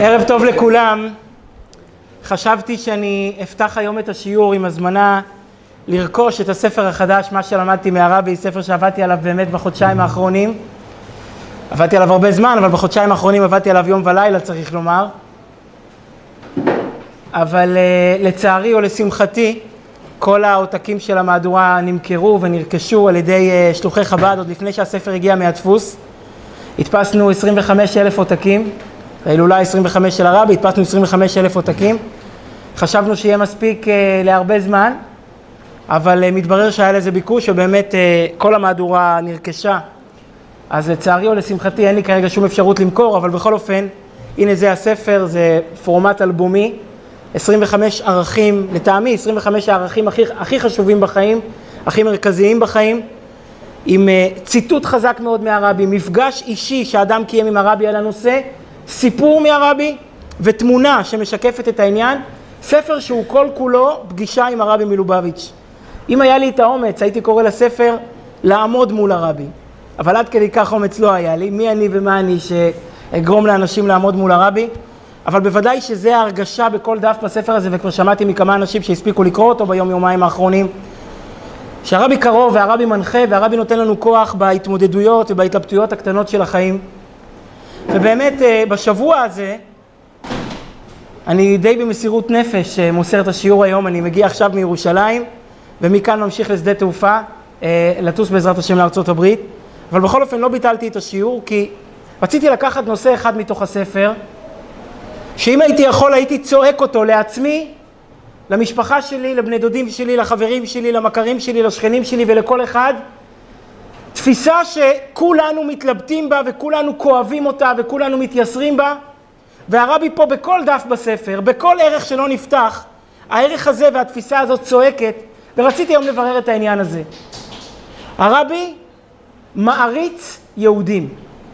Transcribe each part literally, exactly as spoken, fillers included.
ערב טוב לכולם. חשבתי שאני אפתח היום את השיעור עם הזמנה לרכוש את הספר החדש, מה שלמדתי מהרבי, ספר שעבדתי עליו באמת בחודשיים האחרונים. עבדתי עליו הרבה זמן, אבל בחודשיים האחרונים עבדתי עליו יום ולילה, צריך לומר. אבל uh, לצערי או לשמחתי, כל העותקים של המהדורה נמכרו ונרכשו על ידי uh, שלוחי חב"ד, עוד לפני שהספר הגיע מהדפוס. הדפסנו עשרים וחמישה אלף עותקים, ההילולה עשרים וחמש של הרבי, הדפסנו עשרים וחמישה אלף עותקים. חשבנו שיהיה מספיק uh, להרבה זמן, אבל uh, מתברר שהיה לזה ביקוש, ובאמת uh, כל המהדורה נרכשה. אז לצערי או לשמחתי אין לי כרגע שום אפשרות למכור, אבל בכל אופן, הנה זה הספר, זה פורמט אלבומי, עשרים וחמישה ערכים, לטעמי עשרים וחמישה הערכים הכי, הכי חשובים בחיים, הכי מרכזיים בחיים, עם uh, ציטוט חזק מאוד מהרבי, מפגש אישי שאדם קיים עם הרבי על הנושא, סיפור מהרבי ותמונה שמשקפת את העניין, ספר שהוא כל כולו פגישה עם הרבי מלובביץ'. אם היה לי את האומץ, הייתי קורא לספר לעמוד מול הרבי. אבל עד כדי כך אומץ לא היה לי, מי אני ומה אני שאגרום לאנשים לעמוד מול הרבי. אבל בוודאי שזה ההרגשה בכל דף בספר הזה, וכבר שמעתי מכמה אנשים שהספיקו לקרוא אותו ביום יומיים האחרונים, שהרבי קרוב והרבי מנחה והרבי נותן לנו כוח בהתמודדויות ובהתלבטויות הקטנות של החיים. ובאמת בשבוע הזה, אני די במסירות נפש מוסר את השיעור היום, אני מגיע עכשיו מירושלים, ומכאן ממשיך לשדה תעופה, לטוס בעזרת השם לארצות הברית. אבל בכל אופן לא ביטלתי את השיעור, כי רציתי לקחת נושא אחד מתוך הספר, שאם הייתי יכול הייתי צועק אותו לעצמי, למשפחה שלי, לבני דודים שלי, לחברים שלי, למכרים שלי, לשכנים שלי ולכל אחד, תפיסה שכולנו מתלבטים בה וכולנו כואבים אותה וכולנו מתייסרים בה, והרבי פה בכל דף בספר, בכל ערך שלא נפתח, הערך הזה והתפיסה הזאת צועקת, ורציתי היום לברר את העניין הזה. הרבי מעריץ יהודים.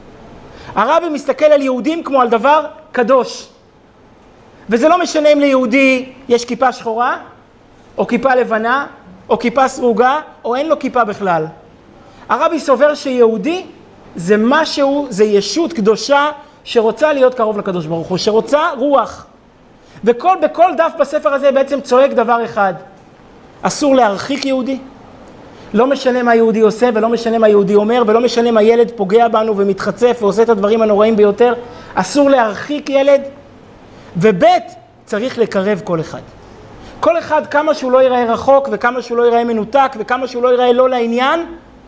הרבי מסתכל על יהודים כמו על דבר קדוש. וזה לא משנה אם ליהודי יש כיפה שחורה, או כיפה לבנה, או כיפה סרוגה, או אין לו כיפה בכלל. הרבי סובר שיהודי זה משהו, זה ישות קדושה שרוצה להיות קרוב לקדוש ברוך הוא, שרוצה רוח. וכל, בכל דף בספר הזה בעצם צועק דבר אחד. אסור להרחיק יהודי. לא משנה מה יהודי עושה ולא משנה מה יהודי אומר, ולא משנה מה ילד פוגע בנו ומתחצף ועושה את הדברים הנוראים ביותר. אסור להרחיק ילד. ובית צריך לקרב כל אחד. כל אחד כמה שהוא לא ייראה רחוק וכמה שהוא לא ייראה מנותק וכמה שהוא לא ייראה לא לעניין,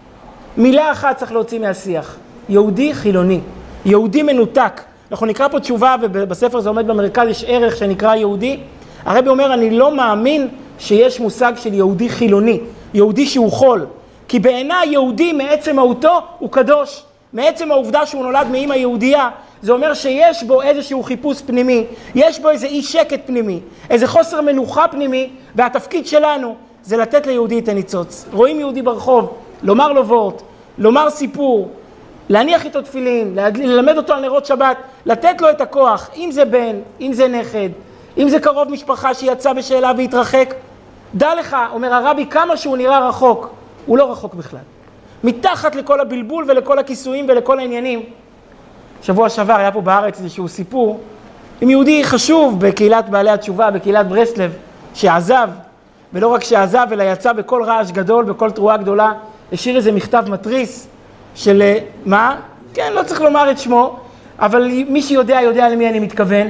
מילה אחת צריך להוציא מהשיח. יהודי חילוני, יהודי מנותק. אנחנו נקרא פה תשובה ובספר זה עומד במרכז, יש ערך שנקרא יהודי. הרבי אומר אני לא מאמין שיש מושג של יהודי חילוני, יהודי שהוא חול. כי בעיניי יהודי מעצם מהותו הוא קדוש. מעצם העובדה שהוא נולד מאמא יהודייה, זה אומר שיש בו איזשהו חיפוש פנימי, יש בו איזה אי שקט פנימי, איזה חוסר מנוחה פנימי, והתפקיד שלנו זה לתת ליהודי את הניצוץ. רואים יהודי ברחוב, לומר לו וורט, לומר סיפור, להניח איתו תפילין, ללמד אותו על נרות שבת, לתת לו את הכוח, אם זה בן, אם זה נכד, אם זה קרוב משפחה שיצא בשאלה והתרחק. דע לך, אומר הרבי, כמה שהוא נראה רחוק, הוא לא רחוק בכלל. מתחת לכל הבלבול ולכל הכיסויים ולכל העניינים. שבוע שעבר היה פה בארץ איזשהו סיפור עם יהודי חשוב בקהילת בעלי התשובה, בקהילת ברסלב, שעזב, ולא רק שעזב, אלא יצא בכל רעש גדול, בכל תרועה גדולה, השאיר איזה מכתב מטריס של מה? כן, לא צריך לומר את שמו, אבל מי שיודע, יודע למי אני מתכוון.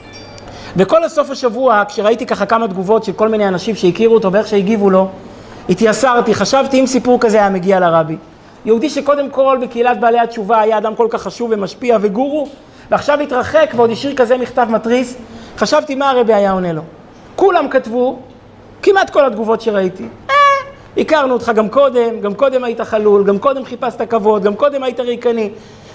וכל הסוף השבוע, כשראיתי ככה כמה תגובות של כל מיני אנשים שהכירו אותו ואיך שהגיבו לו, התייסרתי, חשבתי אם סיפור כזה היה מגיע לרבי. יהודי שקודם כל בקהילת בעלי התשובה היה אדם כל כך חשוב ומשפיע וגורו, ועכשיו התרחק ועוד השאיר כזה מכתב מטריס, חשבתי מה הרבי היה עונה לו. כולם כתבו, כמעט כל התגובות שראיתי, אה, הכרנו אותך גם קודם, גם קודם היית חלול, גם קודם חיפשת כבוד, גם קודם היית ריקני.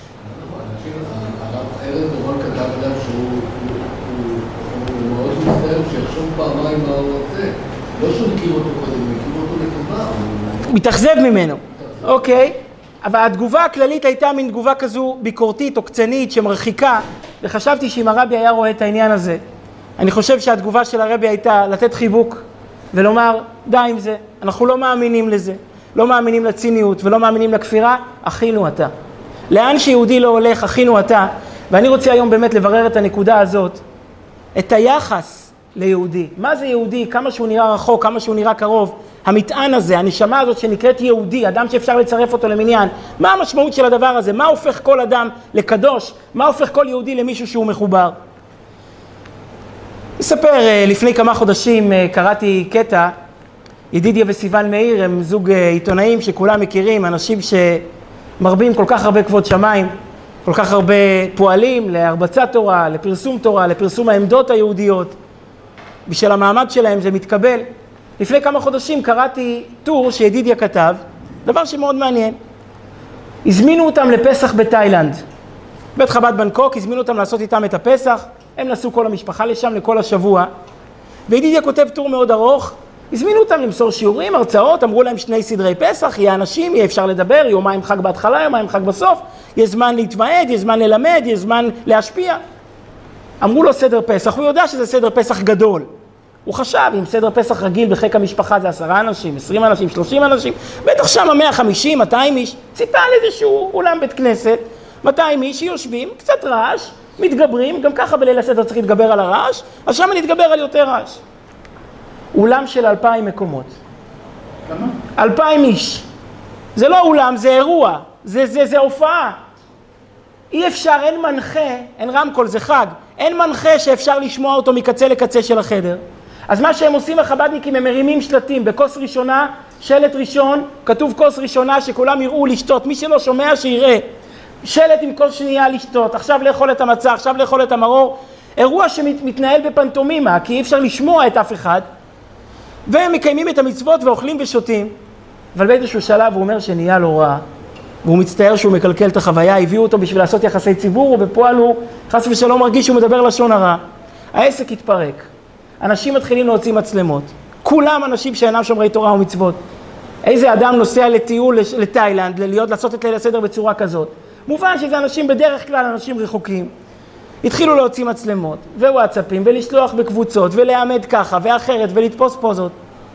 הרב ארז דורון כתב אדם שהוא מאוד מצטער שיחשוב פעמיים מה הוא רוצה. לא שהוא מכיר אותו קודם, הוא מכיר אותו לטובה. הוא מתאכזב ממנו. אוקיי, אבל התגובה הכללית הייתה מין תגובה כזו ביקורתית או קצנית שמרחיקה, וחשבתי שאם הרבי היה רואה את העניין הזה, אני חושב שהתגובה של הרבי הייתה לתת חיבוק ולומר די עם זה, אנחנו לא מאמינים לזה, לא מאמינים לציניות ולא מאמינים לכפירה, אחינו אתה. לאן שיהודי לא הולך, אחינו אתה, ואני רוצה היום באמת לברר את הנקודה הזאת, את היחס ליהודי. מה זה יהודי? כמה שהוא נראה רחוק, כמה שהוא נראה קרוב. המטען הזה, הנשמה הזאת שנקראת יהודי, אדם שאפשר לצרף אותו למניין. מה המשמעות של הדבר הזה? מה הופך כל אדם לקדוש? מה הופך כל יהודי למישהו שהוא מחובר? אספר, לפני כמה חודשים קראתי קטע, ידידיה וסיוון מאיר הם זוג עיתונאים שכולם מכירים, אנשים שמרבים כל כך הרבה כבוד שמיים, כל כך הרבה פועלים להרבצת תורה, לפרסום תורה, לפרסום העמדות היהודיות. בשביל המעמד שלהם זה מתקבל. לפני כמה חודשים קראתי טור שידידיה כתב, דבר שמאוד מעניין. הזמינו אותם לפסח בתאילנד. בית חב"ד בנקוק, הזמינו אותם לעשות איתם את הפסח, הם נסעו כל המשפחה לשם לכל השבוע. וידידיה כותב טור מאוד ארוך, הזמינו אותם למסור שיעורים, הרצאות, אמרו להם שני סדרי פסח, יהיה אנשים, יהיה אפשר לדבר, יומיים חג בהתחלה, יומיים חג בסוף, יש זמן להתוועד, יש זמן ללמד, יש זמן להשפיע. אמרו לו סדר פסח, הוא יודע שזה סדר פסח גדול. הוא חשב, אם סדר פסח רגיל בחיק המשפחה זה עשרה אנשים, עשרים אנשים, שלושים אנשים, בטח שם מאה וחמישים, מאתיים איש, ציפה לאיזשהו אולם בית כנסת, מאתיים איש שיושבים, קצת רעש, מתגברים, גם ככה בליל הסדר צריך להתגבר על הרעש, אז שם נתגבר על יותר רעש. אולם של אלפיים מקומות. כמה? אלפיים איש. זה לא אולם, זה אירוע, זה, זה, זה הופעה. אי אפשר, אין מנחה, אין רמקול, זה חג, אין מנחה שאפשר לשמוע אותו מקצה לקצה של החדר. אז מה שהם עושים החב"דניקים, הם מרימים שלטים, בכוס ראשונה, שלט ראשון, כתוב כוס ראשונה שכולם יראו לשתות, מי שלא שומע שיראה. שלט עם כוס שנייה לשתות, עכשיו לאכול את המצה, עכשיו לאכול את המרור. אירוע שמתנהל בפנטומימה, כי אי אפשר לשמוע את אף אחד. והם מקיימים את המצוות ואוכלים ושותים. אבל באיזשהו שלב הוא אומר שנהיה לו רע, והוא מצטער שהוא מקלקל את החוויה, הביאו אותו בשביל לעשות יחסי ציבור, ובפועל הוא חס ושלום מרגיש שהוא מדבר לשון הרע. העסק התפרק. אנשים מתחילים להוציא מצלמות. כולם אנשים שאינם שומרי תורה ומצוות. איזה אדם נוסע לטיול לתאילנד, להיות לעשות את ליל הסדר בצורה כזאת. מובן שזה אנשים בדרך כלל אנשים רחוקים. התחילו להוציא מצלמות, ווואטסאפים, ולשלוח בקבוצות, ולעמד ככה, ואחרת, ולתפוס פוזות.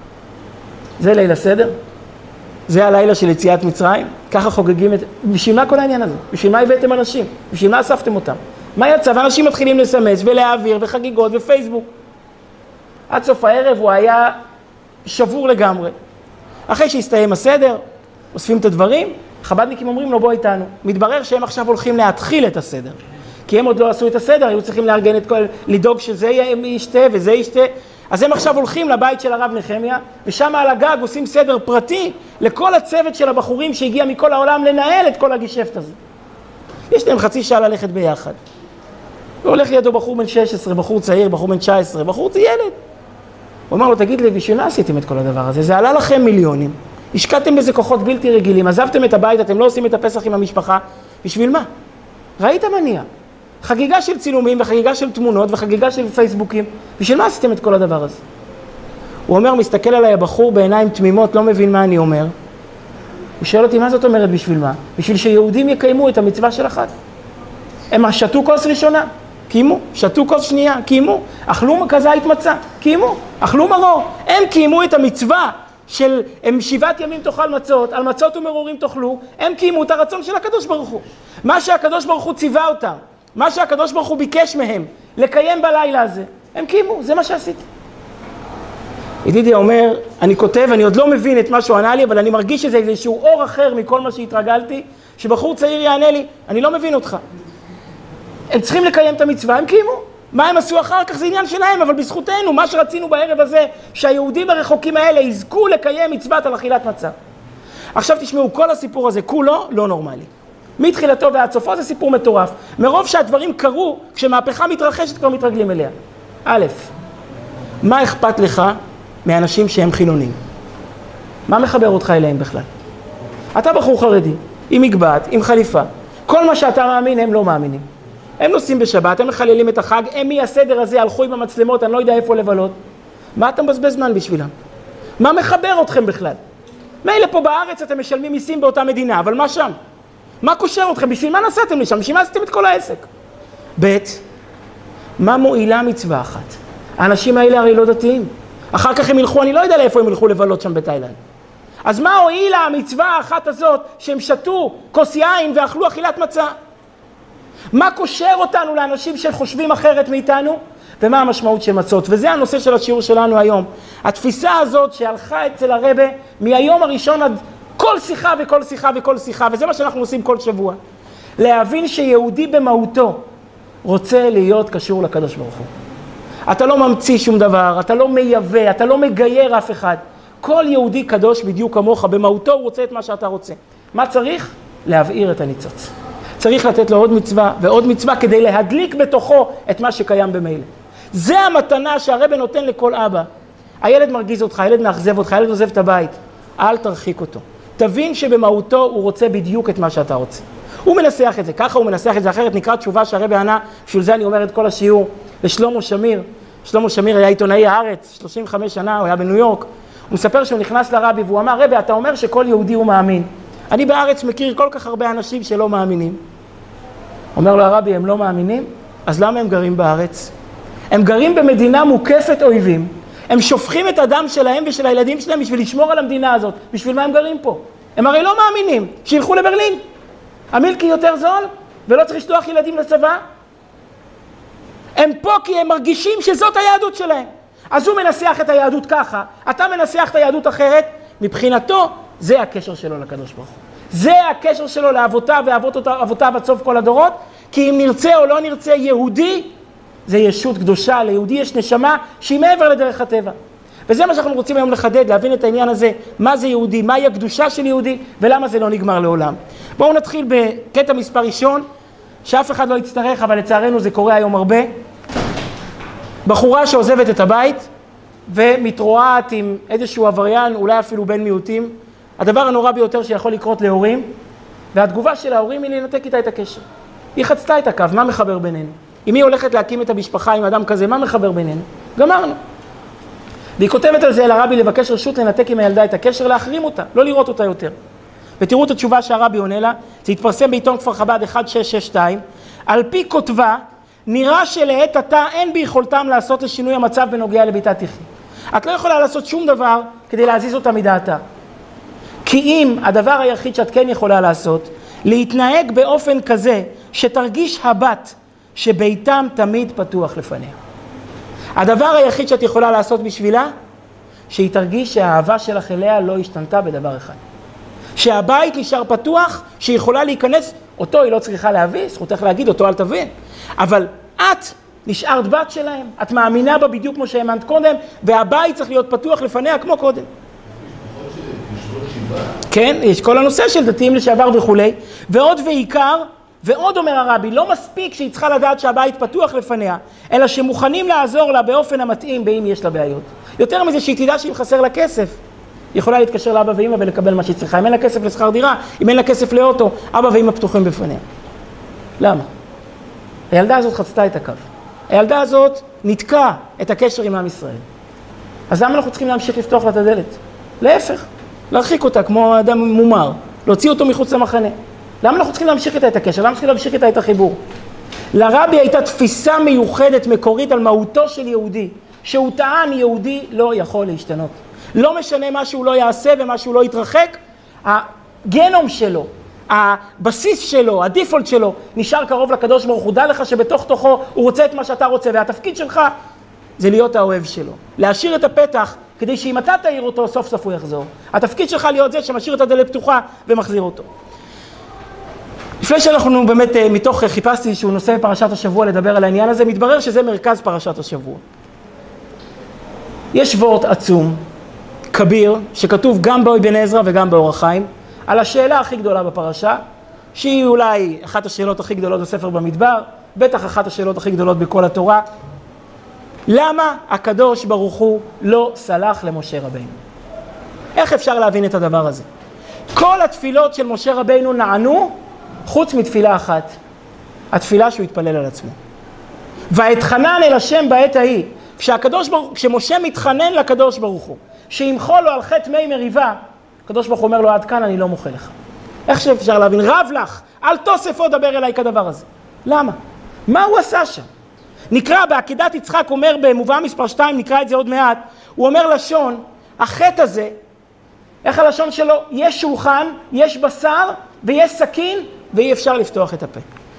זה ליל הסדר? זה הלילה של יציאת מצרים? ככה חוגגים את... בשביל מה כל העניין הזה? בשביל מה הבאתם אנשים? בשביל מה אספתם אותם? מה יצא? ואנשים מתחילים לסמס, ולהעביר, וחגיגות, ופייסבוק. עד סוף הערב הוא היה שבור לגמרי. אחרי שהסתיים הסדר, אוספים את הדברים, חב"דניקים אומרים לו בוא איתנו. מתברר שהם עכשיו הולכים להתחיל את הסדר. כי הם עוד לא עשו את הסדר, היו צריכים לארגן את כל, לדאוג שזה ישתה וזה ישתה. אז הם עכשיו הולכים לבית של הרב נחמיה, ושם על הגג עושים סדר פרטי לכל הצוות של הבחורים שהגיע מכל העולם לנהל את כל הגישפט הזה. יש להם חצי שעה ללכת ביחד. והולך לידו בחור בן שש עשרה, בחור צעיר, בחור בן תשע עשרה, בחור ילד. הוא אומר לו, תגיד לי, בשביל מה עשיתם את כל הדבר הזה? זה עלה לכם מיליונים. השקעתם בזה כוחות בלתי רגילים, עזבתם את הבית, אתם לא עושים את הפסח עם המשפחה. בשביל מה? ראית מניע? חגיגה של צילומים וחגיגה של תמונות וחגיגה של פייסבוקים. בשביל מה עשיתם את כל הדבר הזה? הוא אומר, מסתכל עליי הבחור בעיניים תמימות, לא מבין מה אני אומר. הוא שואל אותי, מה זאת אומרת בשביל מה? בשביל שיהודים יקיימו את המצווה של החג. הם שתו כוס ראשונה, קיימו. שתו כוס שנייה, קיימו. אכלו כזית מצה, קיימו. אכלו מרור. הם קיימו את המצווה של הם שבעת ימים תאכל מצות, על מצות ומרורים תאכלו. הם קיימו את הרצון של הקדוש ברוך הוא. מה שהקדוש ברוך הוא ציווה אותם, מה שהקדוש ברוך הוא ביקש מהם לקיים בלילה הזה, הם קיימו, זה מה שעשיתי. ידידיה אומר, אני כותב, אני עוד לא מבין את מה שהוא ענה לי, אבל אני מרגיש שזה איזשהו אור אחר מכל מה שהתרגלתי, שבחור צעיר יענה לי, אני לא מבין אותך. הם צריכים לקיים את המצווה, הם קיימו. מה הם עשו אחר כך זה עניין שלהם, אבל בזכותנו, מה שרצינו בערב הזה, שהיהודים הרחוקים האלה יזכו לקיים מצוות על אכילת מצה. עכשיו תשמעו, כל הסיפור הזה כולו לא נורמלי. מתחילתו ועד סופו זה סיפור מטורף. מרוב שהדברים קרו, כשמהפכה מתרחשת כבר מתרגלים אליה. א', מה אכפת לך מאנשים שהם חילונים? מה מחבר אותך אליהם בכלל? אתה בחור חרדי, עם מגבעת, עם חליפה. כל מה שאתה מאמין הם לא מאמינים. הם נוסעים בשבת, הם מחללים את החג, הם מהסדר הזה הלכו עם המצלמות, אני לא יודע איפה לבלות. מה אתה מבזבז זמן בשבילם? מה מחבר אתכם בכלל? מילא פה בארץ אתם משלמים מיסים באותה מדינה, אבל מה שם? מה קושר אתכם? בשביל מה נסעתם לשם? בשביל מה עשיתם את כל העסק? ב', מה מועילה מצווה אחת? האנשים האלה הרי לא דתיים. אחר כך הם ילכו, אני לא יודע לאיפה הם ילכו לבלות שם בתאילנד. אז מה הועילה המצווה האחת הזאת שהם שתו כוס יין ואכלו אכילת מצה? מה קושר אותנו לאנשים שחושבים אחרת מאיתנו? ומה המשמעות של מצות? וזה הנושא של השיעור שלנו היום. התפיסה הזאת שהלכה אצל הרבה מהיום הראשון עד כל שיחה וכל שיחה וכל שיחה, וזה מה שאנחנו עושים כל שבוע. להבין שיהודי במהותו רוצה להיות קשור לקדוש ברוך הוא. אתה לא ממציא שום דבר, אתה לא מייבא, אתה לא מגייר אף אחד. כל יהודי קדוש בדיוק כמוך, במהותו הוא רוצה את מה שאתה רוצה. מה צריך? להבעיר את הניצוץ. צריך לתת לו עוד מצווה ועוד מצווה כדי להדליק בתוכו את מה שקיים במילא. זה המתנה שהרבא נותן לכל אבא. הילד מרגיז אותך, הילד מאכזב אותך, הילד עוזב את הבית. אל תרחיק אותו. תבין שבמהותו הוא רוצה בדיוק את מה שאתה רוצה. הוא מנסח את זה, ככה הוא מנסח את זה, אחרת נקרא תשובה שהרבא ענה, בשביל זה אני אומר את כל השיעור, לשלמה שמיר. שלמה שמיר היה עיתונאי הארץ, שלושים וחמש שנה, הוא היה בניו יורק. הוא מספר שהוא נכנס לרבי והוא אמר, רבי, אתה אומר שכל יהודי הוא מאמין. אני בארץ מכיר כל כך הרבה אנשים שלא מאמינים. אומר לו הרבי, הם לא מאמינים? אז למה הם גרים בארץ? הם גרים במדינה מוקפת אויבים. הם שופכים את הדם שלהם ושל הילדים שלהם בשביל לשמור על המדינה הזאת. בשביל מה הם גרים פה? הם הרי לא מאמינים. שילכו לברלין. המילקי יותר זול ולא צריך לשלוח ילדים לצבא. הם פה כי הם מרגישים שזאת היהדות שלהם. אז הוא מנסח את היהדות ככה, אתה מנסח את היהדות אחרת, מבחינתו זה הקשר שלו לקדוש ברוך הוא. זה הקשר שלו לאבותיו ואבותיו עד סוף כל הדורות, כי אם נרצה או לא נרצה יהודי, זה ישות קדושה, ליהודי יש נשמה שהיא מעבר לדרך הטבע. וזה מה שאנחנו רוצים היום לחדד, להבין את העניין הזה, מה זה יהודי, מהי הקדושה של יהודי, ולמה זה לא נגמר לעולם. בואו נתחיל בקטע מספר ראשון, שאף אחד לא יצטרך, אבל לצערנו זה קורה היום הרבה. בחורה שעוזבת את הבית ומתרועעת עם איזשהו עבריין, אולי אפילו בן מיעוטים, הדבר הנורא ביותר שיכול לקרות להורים, והתגובה של ההורים היא לנתק איתה את הקשר. היא חצתה את הקו, מה מחבר בינינו? אם היא הולכת להקים את המשפחה עם אדם כזה, מה מחבר בינינו? גמרנו. והיא כותבת על זה לרבי לבקש רשות לנתק עם הילדה את הקשר, להחרים אותה, לא לראות אותה יותר. ותראו את התשובה שהרבי עונה לה, זה התפרסם בעיתון כפר חב"ד אחת שש שש שתיים, על פי כותבה, נראה שלעת עתה אין ביכולתם לעשות לשינוי המצב בנוגע לביתת יחי. את לא יכולה לעשות שום דבר כדי להזיז אותה מדעתה. כי אם הדבר היחיד שאת כן יכולה לעשות, להתנהג באופן כזה שתרגיש הבת שביתם תמיד פתוח לפניה. הדבר היחיד שאת יכולה לעשות בשבילה, שהיא תרגיש שהאהבה שלך אליה לא השתנתה בדבר אחד. שהבית נשאר פתוח, שהיא יכולה להיכנס, אותו היא לא צריכה להביא, זכותך להגיד, אותו אל תבין. אבל את נשארת בת שלהם, את מאמינה בה בדיוק כמו שהאמנת קודם, והבית צריך להיות פתוח לפניה כמו קודם. כן, יש כל הנושא של דתיים לשעבר וכולי, ועוד ועיקר, ועוד אומר הרבי, לא מספיק שהיא צריכה לדעת שהבית פתוח לפניה, אלא שמוכנים לעזור לה באופן המתאים באם יש לה בעיות. יותר מזה שהיא תדע שאם חסר לה כסף, היא יכולה להתקשר לאבא ואמא ולקבל מה שהיא צריכה. אם אין לה כסף לשכר דירה, אם אין לה כסף לאוטו, אבא ואמא פתוחים בפניה. למה? הילדה הזאת חצתה את הקו. הילדה הזאת נתקעה את הקשר עם עם ישראל. אז למה אנחנו צריכים להמשיך לפתוח לה את הדלת? להפך, להרחיק אותה כמו אדם מומר, להוציא אותו מחוץ למחנה. למה אנחנו צריכים להמשיך איתה את הקשר? למה צריכים להמשיך איתה את החיבור? לרבי הייתה תפיסה מיוחדת מקורית על מהותו של יהודי, שהוא טען יהודי לא יכול להשתנות. לא משנה מה שהוא לא יעשה ומה שהוא לא יתרחק, הגנום שלו, הבסיס שלו, הדיפולט שלו, נשאר קרוב לקדוש ברוך הוא. דע לך שבתוך תוכו הוא רוצה את מה שאתה רוצה, והתפקיד שלך זה להיות האוהב שלו. להשאיר את הפתח כדי שאם אתה תאיר אותו, סוף סוף הוא יחזור. התפקיד שלך להיות זה שמשאיר את הדלת פתוחה ומחזיר אותו. לפני שאנחנו באמת מתוך חיפשתי שהוא נושא בפרשת השבוע לדבר על העניין הזה, מתברר שזה מרכז פרשת השבוע. יש וורט עצום, כביר, שכתוב גם באבן עזרא וגם באור החיים, על השאלה הכי גדולה בפרשה, שהיא אולי אחת השאלות הכי גדולות בספר במדבר, בטח אחת השאלות הכי גדולות בכל התורה. למה הקדוש ברוך הוא לא סלח למשה רבינו? איך אפשר להבין את הדבר הזה? כל התפילות של משה רבינו נענו, חוץ מתפילה אחת, התפילה שהוא התפלל על עצמו. ואתחנן אל השם בעת ההיא, כשהקדוש ברוך, כשמשה מתחנן לקדוש ברוך הוא, שימחול לו על חטא מי מריבה, הקדוש ברוך הוא אומר לו, עד כאן אני לא מוחה לך. איך שאפשר להבין? רב לך, אל תוסף עוד דבר אליי כדבר הזה. למה? מה הוא עשה שם? נקרא בעקידת יצחק, אומר במובא מספר שתיים, נקרא את זה עוד מעט, הוא אומר לשון, החטא הזה, איך הלשון שלו? יש שולחן, יש בשר ויש סכין, ואי אפשר לפתוח את הפה.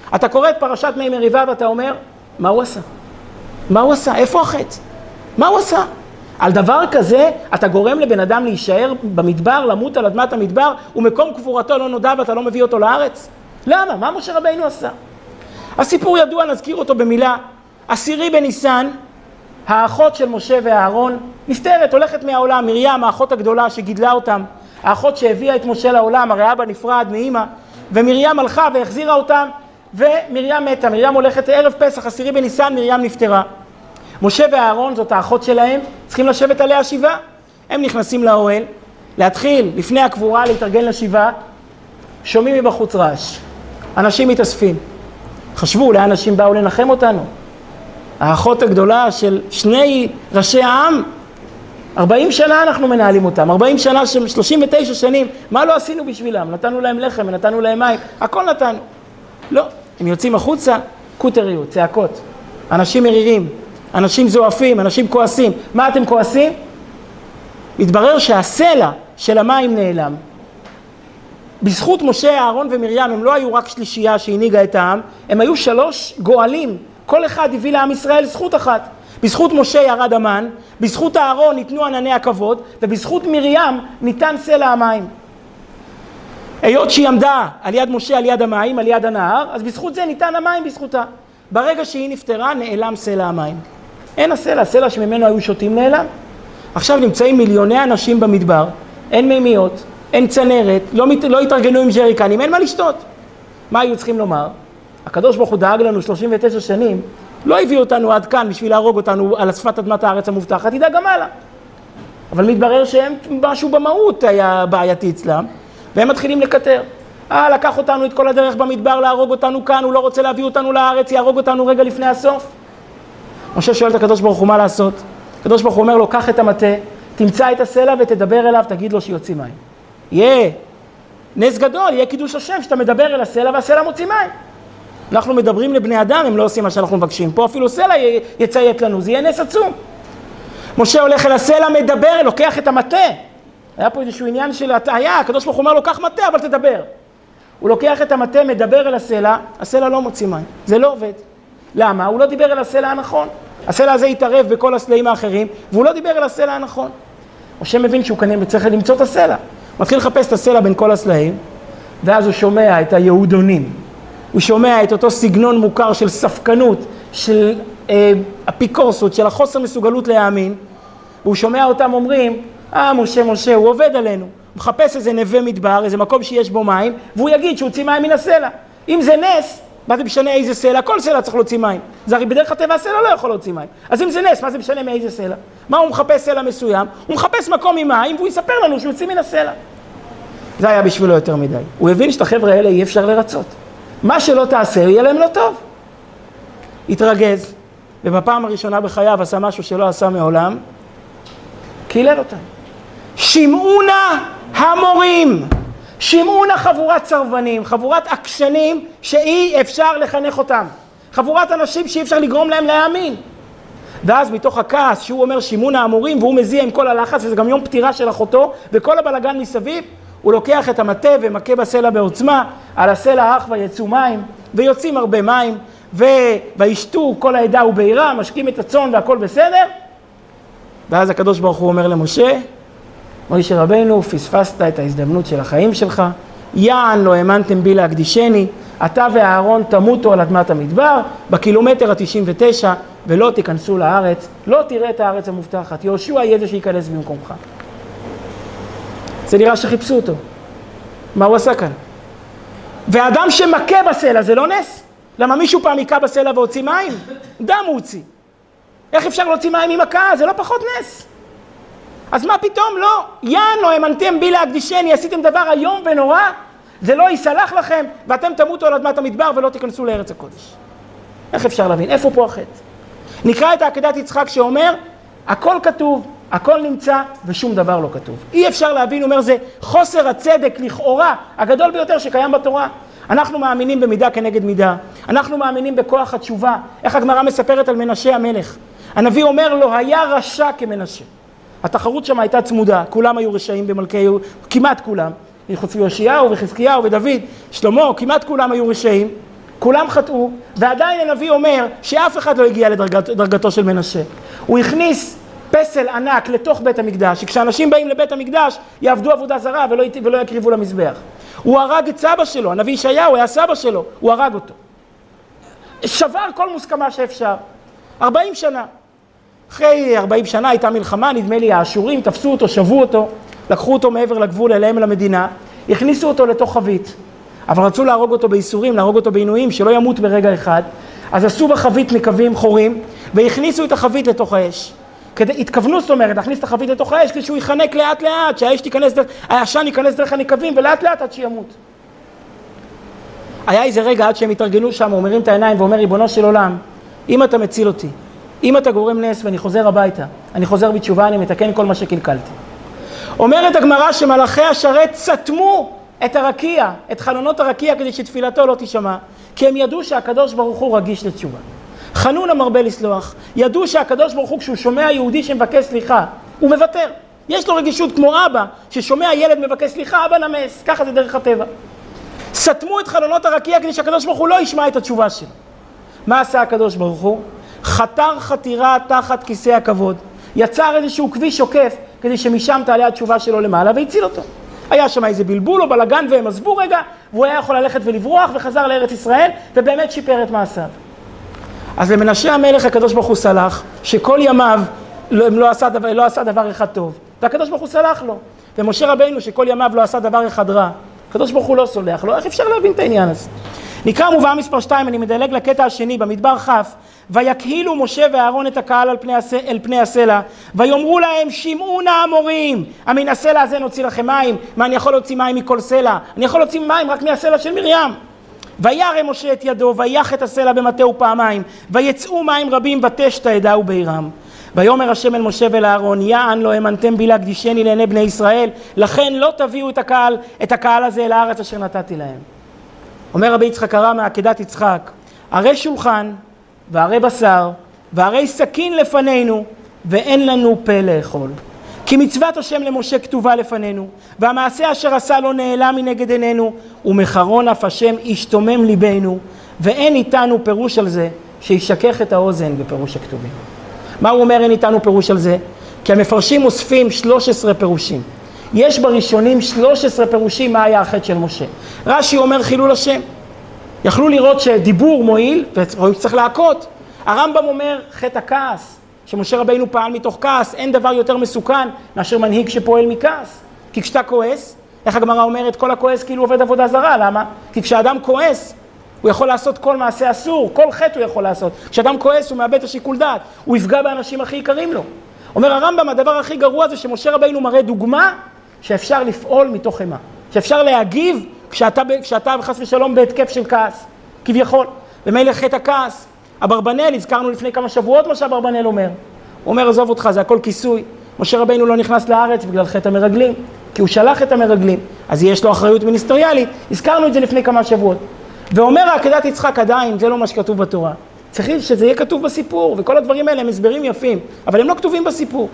אתה קורא את פרשת מי מריבה ואתה אומר, מה הוא עשה? מה הוא עשה? איפה החטא? מה הוא עשה? על דבר כזה אתה גורם לבן אדם להישאר במדבר, למות על אדמת המדבר, ומקום קבורתו לא נודע ואתה לא מביא אותו לארץ? למה? מה משה רבינו עשה? הסיפור ידוע, נזכיר אותו במילה. עשירי בניסן, האחות של משה ואהרון, נפטרת, הולכת מהעולם. מרים, האחות הגדולה שגידלה אותם, האחות שהביאה את משה לעולם, הרי אבא נפרד מאמא, ומרים הלכה והחזירה אותם, ומרים מתה. מרים הולכת ערב פסח, עשירי בניסן, מרים נפטרה. משה ואהרון, זאת האחות שלהם, צריכים לשבת עליה שבעה. הם נכנסים לאוהל, להתחיל לפני הקבורה להתארגן לשבעה, שומעים מבחוץ רעש. אנשים מתאספים. חשבו, אולי אנשים באו לנחם אותנו. האחות הגדולה של שני ראשי העם, ארבעים שנה אנחנו מנהלים אותם, ארבעים שנה, שלושים ותשע שנים, מה לא עשינו בשבילם? נתנו להם לחם, נתנו להם מים, הכל נתנו. לא, הם יוצאים החוצה, קוטריות, צעקות. אנשים מרירים, אנשים זועפים, אנשים כועסים. מה אתם כועסים? מתברר שהסלע של המים נעלם. בזכות משה, אהרון ומרים, הם לא היו רק שלישייה שהנהיגה את העם, הם היו שלוש גואלים. כל אחד הביא לעם ישראל זכות אחת. בזכות משה ירד המן, בזכות אהרון ניתנו ענני הכבוד, ובזכות מרים ניתן סלע המים. היות שהיא עמדה על יד משה, על יד המים, על יד הנהר, אז בזכות זה ניתן המים בזכותה. ברגע שהיא נפטרה, נעלם סלע המים. אין הסלע, הסלע שממנו היו שותים נעלם. עכשיו נמצאים מיליוני אנשים במדבר, אין מימיות, אין צנרת, לא, לא התארגנו עם ג'ריקנים, אין מה לשתות. מה היו צריכים לומר? הקדוש ברוך הוא דאג לנו שלושים ותשע שנים, לא הביא אותנו עד כאן בשביל להרוג אותנו על שפת אדמת הארץ המובטחת, ידע גם הלאה. אבל מתברר שהם משהו במהות היה בעייתי אצלם, והם מתחילים לקטר. אה, לקח אותנו את כל הדרך במדבר להרוג אותנו כאן, הוא לא רוצה להביא אותנו לארץ, יהרוג אותנו רגע לפני הסוף. משה שואל את הקדוש ברוך הוא מה לעשות. הקדוש ברוך הוא אומר לו, קח את המטה, תמצא את הסלע ותדבר אליו, תגיד לו שיוציא מים. יהיה נס גדול, יהיה קידוש השם שאתה מדבר אל הסלע והסלע מוציא מים. אנחנו מדברים לבני אדם, הם לא עושים מה שאנחנו מבקשים. פה אפילו סלע יציית לנו, זה יהיה נס עצום. משה הולך אל הסלע, מדבר, לוקח את המטה. היה פה איזשהו עניין של הטעיה, הקדוש ברוך הוא אומר לו, קח מטה, אבל תדבר. הוא לוקח את המטה, מדבר אל הסלע, הסלע לא מוציא מים. זה לא עובד. למה? הוא לא דיבר אל הסלע הנכון. הסלע הזה יתערב בכל הסלעים האחרים, והוא לא דיבר אל הסלע הנכון. משה מבין שהוא כנראה צריך למצוא את הסלע. הוא מתחיל לחפש את הסלע בין כל הסלעים, ואז הוא שומע את היהודונים. הוא שומע את אותו סגנון מוכר של ספקנות, של אה, אפיקורסות, של החוסר מסוגלות להאמין, והוא שומע אותם אומרים, אה, משה, משה, הוא עובד עלינו. הוא מחפש איזה נווה מדבר, איזה מקום שיש בו מים, והוא יגיד שהוא הוציא מים מן הסלע. אם זה נס, מה זה משנה איזה סלע? כל סלע צריך להוציא מים. זה הרי בדרך הטבע הסלע לא יכול להוציא מים. אז אם זה נס, מה זה משנה מאיזה סלע? מה הוא מחפש סלע מסוים? הוא מחפש מקום עם מים, והוא יספר לנו שהוא הוציא מן הסלע. זה היה בשבילו יותר מדי. הוא הבין שאת החבר'ה האלה אי אפשר לרצות. מה שלא תעשה, יהיה להם לא טוב. התרגז, ובפעם הראשונה בחייו עשה משהו שלא עשה מעולם, קילל אותם. שמעונה המורים, שמעונה חבורת סרבנים, חבורת עקשנים שאי אפשר לחנך אותם. חבורת אנשים שאי אפשר לגרום להם להאמין. ואז מתוך הכעס שהוא אומר שמעונה המורים, והוא מזיע עם כל הלחץ, וזה גם יום פטירה של אחותו, וכל הבלגן מסביב, הוא לוקח את המטה ומכה בסלע בעוצמה, על הסלע אך ויצאו מים, ויוצאים הרבה מים, וישתו כל העדה ובעירה, משקים את הצאן והכל בסדר. ואז הקדוש ברוך הוא אומר למשה, משה רבינו, פספסת את ההזדמנות של החיים שלך, יען לא האמנתם בי להקדישני, אתה ואהרון תמותו על אדמת המדבר, בקילומטר ה-תשעים ותשע, ולא תיכנסו לארץ, לא תראה את הארץ המובטחת, יהושע יהיה זה שייכנס במקומך. זה נראה שחיפשו אותו. מה הוא עשה כאן? ואדם שמכה בסלע, זה לא נס? למה מישהו פעם היכה בסלע והוציא מים? דם הוא הוציא. איך אפשר להוציא מים ממכה? זה לא פחות נס. אז מה פתאום? לא. יען לא האמנתם בי להקדישני, עשיתם דבר איום ונורא, זה לא יסלח לכם, ואתם תמותו על אדמת המדבר ולא תיכנסו לארץ הקודש. איך אפשר להבין? איפה פה החטא? נקרא את עקדת יצחק שאומר, הכל כתוב, הכל נמצא ושום דבר לא כתוב. אי אפשר להבין, הוא אומר, זה חוסר הצדק לכאורה הגדול ביותר שקיים בתורה. אנחנו מאמינים במידה כנגד מידה. אנחנו מאמינים בכוח התשובה. איך הגמרא מספרת על מנשה המלך? הנביא אומר לו, היה רשע כמנשה. התחרות שם הייתה צמודה, כולם היו רשעים במלכי, כמעט כולם. חוץ מיושיהו וחזקיהו ודוד, שלמה, כמעט כולם היו רשעים. כולם חטאו, ועדיין הנביא אומר שאף אחד לא הגיע לדרגתו של מנשה. הוא הכניס פסל ענק לתוך בית המקדש, שכשאנשים באים לבית המקדש יעבדו עבודה זרה ולא, ולא יקריבו למזבח. הוא הרג את סבא שלו, הנביא ישעיהו היה סבא שלו, הוא הרג אותו. שבר כל מוסכמה שאפשר. ארבעים שנה. אחרי ארבעים שנה הייתה מלחמה, נדמה לי האשורים תפסו אותו, שבו אותו, לקחו אותו מעבר לגבול אליהם למדינה, הכניסו אותו לתוך חבית. אבל רצו להרוג אותו בייסורים, להרוג אותו בעינויים, שלא ימות ברגע אחד. אז עשו בחבית נקבים חורים, והכניסו את החבית לתוך האש. כדי, התכוונו, זאת אומרת, להכניס את החבית לתוך האש, כשהוא יחנק לאט לאט, שהאש תיכנס דרך, העשן ייכנס דרך הנקבים, ולאט לאט עד שימות. היה איזה רגע עד שהם התארגנו שם, הוא מרים את העיניים ואומר, ריבונו של עולם, אם אתה מציל אותי, אם אתה גורם נס ואני חוזר הביתה, אני חוזר בתשובה, אני מתקן כל מה שקלקלתי. אומרת הגמרא שמלאכי השרת סתמו את הרקיע, את חלונות הרקיע, כדי שתפילתו לא תשמע, כי הם ידעו שהקדוש ברוך הוא רגיש לתשובה. חנון המרבה לסלוח, ידעו שהקדוש ברוך הוא כשהוא שומע יהודי שמבקש סליחה, הוא מוותר. יש לו רגישות כמו אבא, ששומע ילד מבקש סליחה, אבא נמס, ככה זה דרך הטבע. סתמו את חלונות הרקיע כדי שהקדוש ברוך הוא לא ישמע את התשובה שלו. מה עשה הקדוש ברוך הוא? חתר חתירה תחת כיסא הכבוד, יצר איזשהו כביש עוקף כדי שמשם תעלה התשובה שלו למעלה והציל אותו. היה שם איזה בלבול או בלגן והם עזבו רגע, והוא היה יכול ללכת ולברוח וחזר לארץ ישראל ובאמת שיפר את מעשיו. אז למנשה המלך הקדוש ברוך הוא סלח, שכל ימיו לא עשה דבר, לא עשה דבר אחד טוב, והקדוש ברוך הוא סלח לו. ומשה רבינו שכל ימיו לא עשה דבר אחד רע, הקדוש ברוך הוא לא סולח לו. איך אפשר להבין את העניין הזה? נקרא מובאה מספר שתיים, אני מדלג לקטע השני, במדבר כ' ויקהילו משה ואהרון את הקהל על פני, אל פני הסלע, ויאמרו להם, שמעו נא המורים, המן הסלע הזה נוציא לכם מים, מה אני יכול להוציא מים מכל סלע? אני יכול להוציא מים רק מהסלע של מרים. וירא משה את ידו, ויח את הסלע במטהו פעמיים, ויצאו מים רבים ותשת העדה ובעירם. ויאמר השם אל משה ולאהרון, יען לא האמנתם בי להקדישני לעיני בני ישראל, לכן לא תביאו את הקהל, את הקהל הזה אל הארץ אשר נתתי להם. אומר רבי יצחק הר"מ מעקדת יצחק, הרי שולחן והרי בשר והרי סכין לפנינו ואין לנו פה לאכול. כי מצוות השם למשה כתובה לפנינו, והמעשה אשר עשה לא נעלם מנגד עינינו, ומחרון אף השם ישתומם ליבנו, ואין איתנו פירוש על זה שישכח את האוזן בפירוש הכתובים. מה הוא אומר אין איתנו פירוש על זה? כי המפרשים אוספים שלוש עשרה פירושים. יש בראשונים שלוש עשרה פירושים מה היה החטא של משה. רש"י אומר חילול השם. יכלו לראות שדיבור מועיל, ורואים שצריך להכות. הרמב"ם אומר חטא הכעס, שמשה רבינו פעל מתוך כעס, אין דבר יותר מסוכן מאשר מנהיג שפועל מכעס. כי כשאתה כועס, איך הגמרא אומרת, כל הכועס כאילו עובד עבודה זרה, למה? כי כשאדם כועס, הוא יכול לעשות כל מעשה אסור, כל חטא הוא יכול לעשות. כשאדם כועס הוא מאבד את השיקול דעת, הוא יפגע באנשים הכי יקרים לו. אומר הרמב"ם, הדבר הכי גרוע זה שמשה רבינו מראה דוגמה שאפשר לפעול מתוך אימה, שאפשר להגיב כשאתה, כשאתה חס ושלום בהתקף של כעס, כביכול. ומילא חטא הכעס, אברבנאל, הזכרנו לפני כמה שבועות מה שאברבנאל אומר. הוא אומר, עזוב אותך, זה הכל כיסוי. משה רבינו לא נכנס לארץ בגלל חטא המרגלים, כי הוא שלח את המרגלים, אז יש לו אחריות מיניסטריאלית, הזכרנו את זה לפני כמה שבועות. ואומר העקדת יצחק עדיין, זה לא מה שכתוב בתורה. צריכים שזה יהיה כתוב בסיפור, וכל הדברים האלה הם הסברים יפים, אבל הם לא כתובים בסיפור.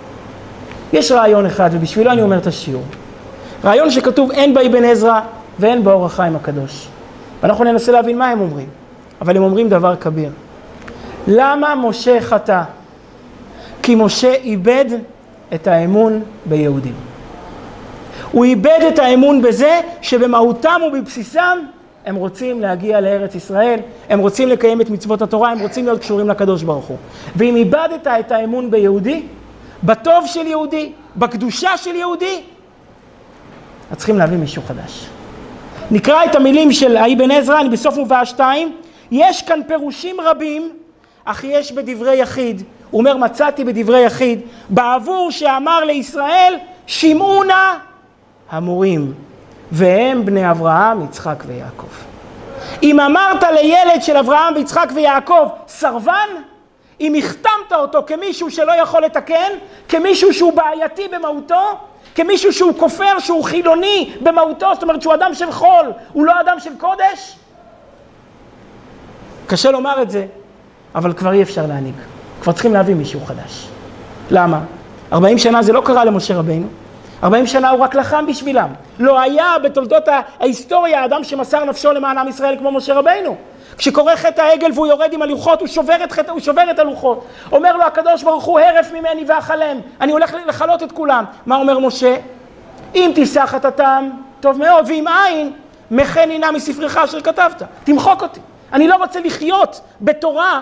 יש רעיון אחד, ובשבילו אני אומר את השיעור. רעיון שכתוב אין באבן עזרא ואין באור החיים הקדוש. ואנחנו ננסה להבין מה הם אומרים, אבל הם אומרים דבר כביר. למה משה חטא? כי משה איבד את האמון ביהודים. הוא איבד את האמון בזה שבמהותם ובבסיסם הם רוצים להגיע לארץ ישראל, הם רוצים לקיים את מצוות התורה, הם רוצים להיות קשורים לקדוש ברוך הוא. ואם איבדת את האמון ביהודי, בטוב של יהודי, בקדושה של יהודי, אז צריכים להביא מישהו חדש. נקרא את המילים של האבן עזרא, אני בסוף מובאה שתיים, יש כאן פירושים רבים, אך יש בדברי יחיד, הוא אומר מצאתי בדברי יחיד, בעבור שאמר לישראל, שמעו נא המורים, והם בני אברהם, יצחק ויעקב. אם אמרת לילד של אברהם ויצחק ויעקב, סרבן, אם החתמת אותו כמישהו שלא יכול לתקן, כמישהו שהוא בעייתי במהותו, כמישהו שהוא כופר, שהוא חילוני במהותו, זאת אומרת שהוא אדם של חול, הוא לא אדם של קודש, קשה לומר את זה, אבל כבר אי אפשר להנהיג. כבר צריכים להביא מישהו חדש. למה? ארבעים שנה זה לא קרה למשה רבינו, ארבעים שנה הוא רק לחם בשבילם. לא היה בתולדות ההיסטוריה האדם שמסר נפשו למען עם ישראל כמו משה רבינו. כשקורא חטא העגל והוא יורד עם הלוחות, הוא שובר את חטא, הוא שובר את הלוחות. אומר לו הקדוש ברוך הוא, הרף ממני ואכלם, אני הולך לחלות את כולם. מה אומר משה? אם תישא חטאתם, טוב מאוד, ואם אין, מחני נא מספרך אשר כתבת. תמחוק אותי. אני לא רוצה לחיות בתורה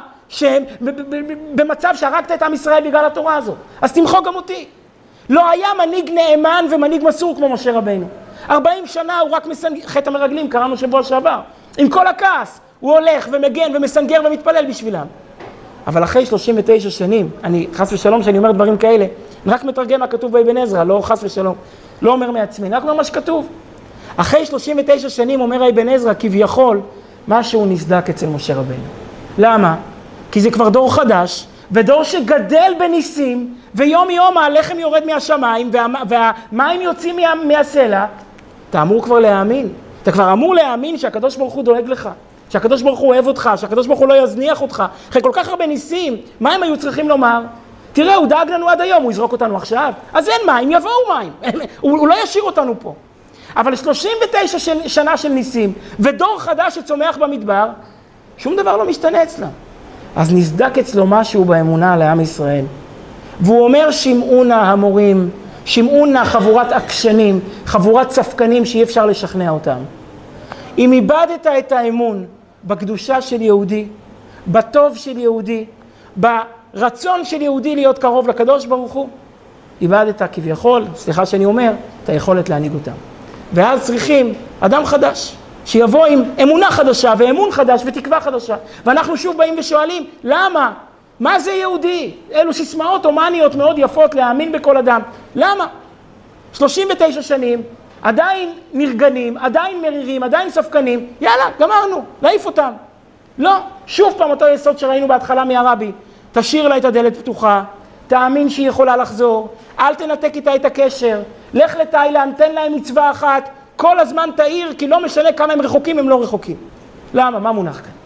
במצב שהרגת את עם ישראל בגלל התורה הזאת. אז תמחוק גם אותי. לא היה מנהיג נאמן ומנהיג מסור כמו משה רבינו. ארבעים שנה הוא רק מסנגר, חטא המרגלים, קראנו שבוע שעבר. עם כל הכעס, הוא הולך ומגן ומסנגר ומתפלל בשבילם. אבל אחרי שלושים ותשע שנים, אני חס ושלום שאני אומר דברים כאלה, אני רק מתרגם מה כתוב באבן עזרא, לא חס ושלום, לא אומר מעצמי, רק אומר מה שכתוב. אחרי שלושים ותשע שנים אומר אבן עזרא, כביכול, משהו נסדק אצל משה רבינו. למה? כי זה כבר דור חדש, ודור שגדל בניסים, ויום יום הלחם יורד מהשמיים, וה, והמים יוצאים מה, מהסלע. אתה אמור כבר להאמין. אתה כבר אמור להאמין שהקדוש ברוך הוא דואג לך, שהקדוש ברוך הוא אוהב אותך, שהקדוש ברוך הוא לא יזניח אותך. אחרי כל כך הרבה ניסים, מה הם היו צריכים לומר? תראה, הוא דאג לנו עד היום, הוא יזרוק אותנו עכשיו. אז אין מים, יבואו מים. הוא, הוא לא ישאיר אותנו פה. אבל שלושים ותשע שנה של ניסים, ודור חדש שצומח במדבר, שום דבר לא משתנה אצלם. אז נסדק אצלו משהו באמונה לעם ישראל. והוא אומר, שמעו נא המורים, שמעו נא חבורת עקשנים, חבורת צפקנים שאי אפשר לשכנע אותם. אם איבדת את האמון בקדושה של יהודי, בטוב של יהודי, ברצון של יהודי להיות קרוב לקדוש ברוך הוא, איבדת כביכול, סליחה שאני אומר, את היכולת להנהיג אותם. ואז צריכים אדם חדש, שיבוא עם אמונה חדשה ואמון חדש ותקווה חדשה. ואנחנו שוב באים ושואלים, למה? מה זה יהודי? אלו סיסמאות הומניות מאוד יפות להאמין בכל אדם. למה? שלושים ותשע שנים, עדיין נרגנים, עדיין מרירים, עדיין ספקנים. יאללה, גמרנו, להעיף אותם. לא, שוב פעם אותו יסוד שראינו בהתחלה מהרבי. תשאיר לה את הדלת פתוחה, תאמין שהיא יכולה לחזור, אל תנתק איתה את הקשר, לך לתאילנד, תן להם מצווה אחת, כל הזמן תאיר, כי לא משנה כמה הם רחוקים, הם לא רחוקים. למה? מה מונח כאן?